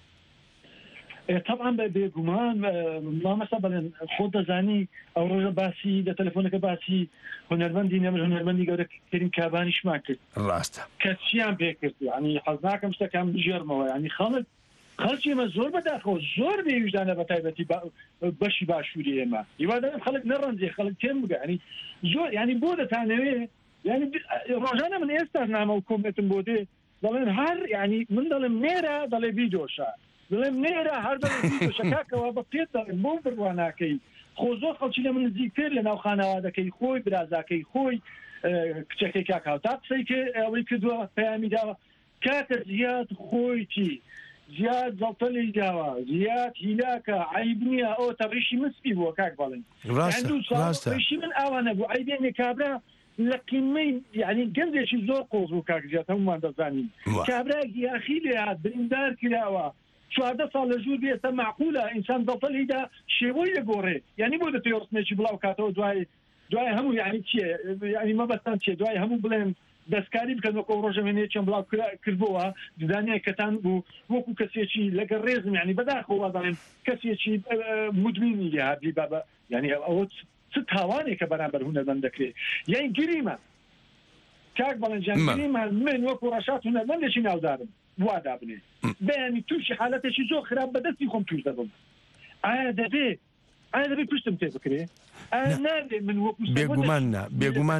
طبعا بێگومان مامەسا بڵێن خۆ دەزانی ئەو ڕۆژە باسی لە تەلەفۆنەکە باسی هونەرمەندی نەمر هونەرمەندی گەورە کەریم کابانیشمان کرد ڕاستە کەسیان پێ کرد ینی حەز ناکەم شتەکان بژێرمەوە ینی خەڵکی ئێمە زۆر بەداخەوە زۆر بێویژدانە بە تایبەتی بەشی باشووری ئێمە هیوادارم خەڵک نەڕەنجێ خەڵک تێم بگە ینی زۆر ینی بۆ دەتانەوێ ینی ڕۆژانە من ئێستا نامە و کۆمێتم بۆ دێ دەڵێن هەر ینی من دەڵێم نێرە دەڵێ ڤیدۆشە دەڵێم نێرە هەر دەڵێ شەکاکەوە بە پێت دەڵێن بۆ بڕواناکەی خۆ زۆر خەڵکی لە من نزیکتر لە ناو خانەوادەکەی خۆی برازاکەی خۆی کچەکەی کاکاوتا قسەی کرد ئەوەی کردووە پەیامی داوە کاتە زیاد خۆیتی زیاد زەڵتەلی داوە زیاد هیلاکە عیب نییە ئەو تەڕیشی مسپی بووە کاک بەڵێن ڕیشی من ئاوانە بوو عیبێنێ کابرا لە قیمەی یعنی گەنجێکی زۆر قۆز و کاکزیات هەمومان دەزانین کابرا گیاخی لێ هات بریندار کراوە 14 ساڵ لە ژوور بێتە معقولە ئینسان دەڵتەلیدا شێوەی لەگۆڕێ ینی بۆ دەتوێ ڕستمێکی بڵاو کاتەوە دوای هەموو یعنی چیە ینی مەبەستان چیە دوای هەموو بڵێن دەستکاری بکەن وەکو ڕۆژەمێنەیەکیان بڵاو کردبووە ددانیای کەتان بوو وەکو کەسێکی لەگەڵ ڕێزم ینی بەداخەوە دەڵێن کەسێکی مدمینی لێ هابلی بابە ینی ئەوە چ تاوانێکە بەرامبەر هونەرمەند دەکرێت یان گریمە کاک بەڵێنجان گریمە من وەکو ڕەشاد هونەرمەندێکی ناودارم وادا بنێ بەیانی تووشی حالەتێکی زۆر خراپ بەدەستی خۆم توش دەبم ئایا دەبێ پشتم تێ بکرێ بێگومان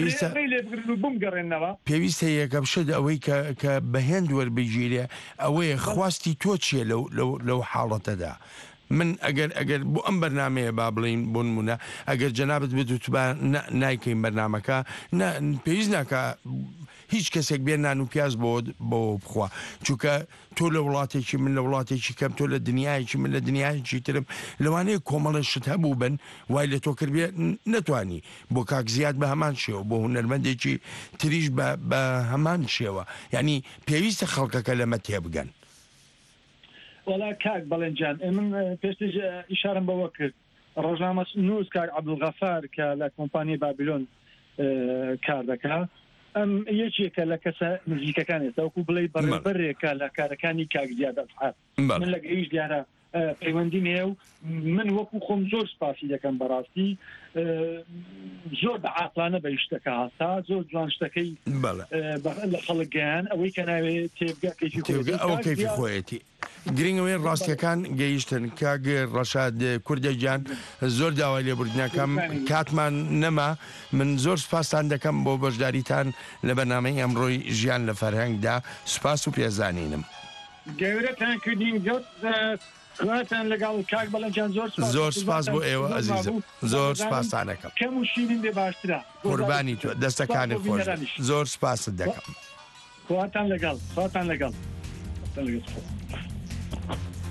پێویستە یەکەم شت ئەوەی کە بەهێند وەربگیرێ ئەوەیە خواستی تۆ چییە لەو حاڵەتەدا من ئەگەر بۆ ئەم بەرنمەیە با بڵین بۆ نمونە ئەگەر جەنابەت بێت نایکەین بەرنمەکە پێویست ناکە هیچ کەسێک بێ نان و پیاز بۆ بخوا چونکە تۆ لە وڵاتێکی من لە وڵاتێکی کەم تۆ لە دنیایکی من لە دنیایکی ترم لەوانەیە کۆمەڵە شت هەبوو بن وای لە تۆ کردبێ نەتوانی بۆ کاک زیاد بە هەمان شێوە بۆ هونەرمەندێکی تریش بە هەمان شێوە یعنی پێویستە خەڵکەکە لەمە تێبگەن وەڵا کاک بەڵێنجان من پێشتر ئیشارەم بەوە کرد ڕۆژنامە نووس کاک عەبدولغەفار کە لە کۆمپانیای بابیلۆن کار دەکات ئەم یەکێکە لە کەسە نزیکەکان تاوکو بڵێ بەڕێبەرێکە لە کارەکانی کاکزیاد ئەسعاد من لە گەیش دیارە پەیوەندی نێ و من وەکو خۆم زۆر سپاسی دەکەم بەڕاستی زۆر بە عاقلانە بە شتەکە هاستا زۆر جوان شتەکەی لە خەڵکیان ئەوەی کە ناوێت تێبگا کەیفی خۆیەتی گرنگەوەی ڕاستیەکان گەیشتن کاگە ڕەشاد کوردەجان زۆر داوای لێبوردنەکەم کاتمان نەما من زۆر سپاسان دەکەم بۆ بەشداریتان لە بەنامەی ئەمڕۆی ژیان لە فەرهەنگدا سوپاس و پێزانینم گەورەتان کردین خواتان لەگەڵ کاک بەڵەنجان زۆر سپاس بۆ ئێوە عەزیزم زۆر سپاسانەکەم کەم و شیرین بێ باشترە قوربانی تۆ دەستەکانی خۆش زۆر سپاست دەکەم خواتان لەگەڵ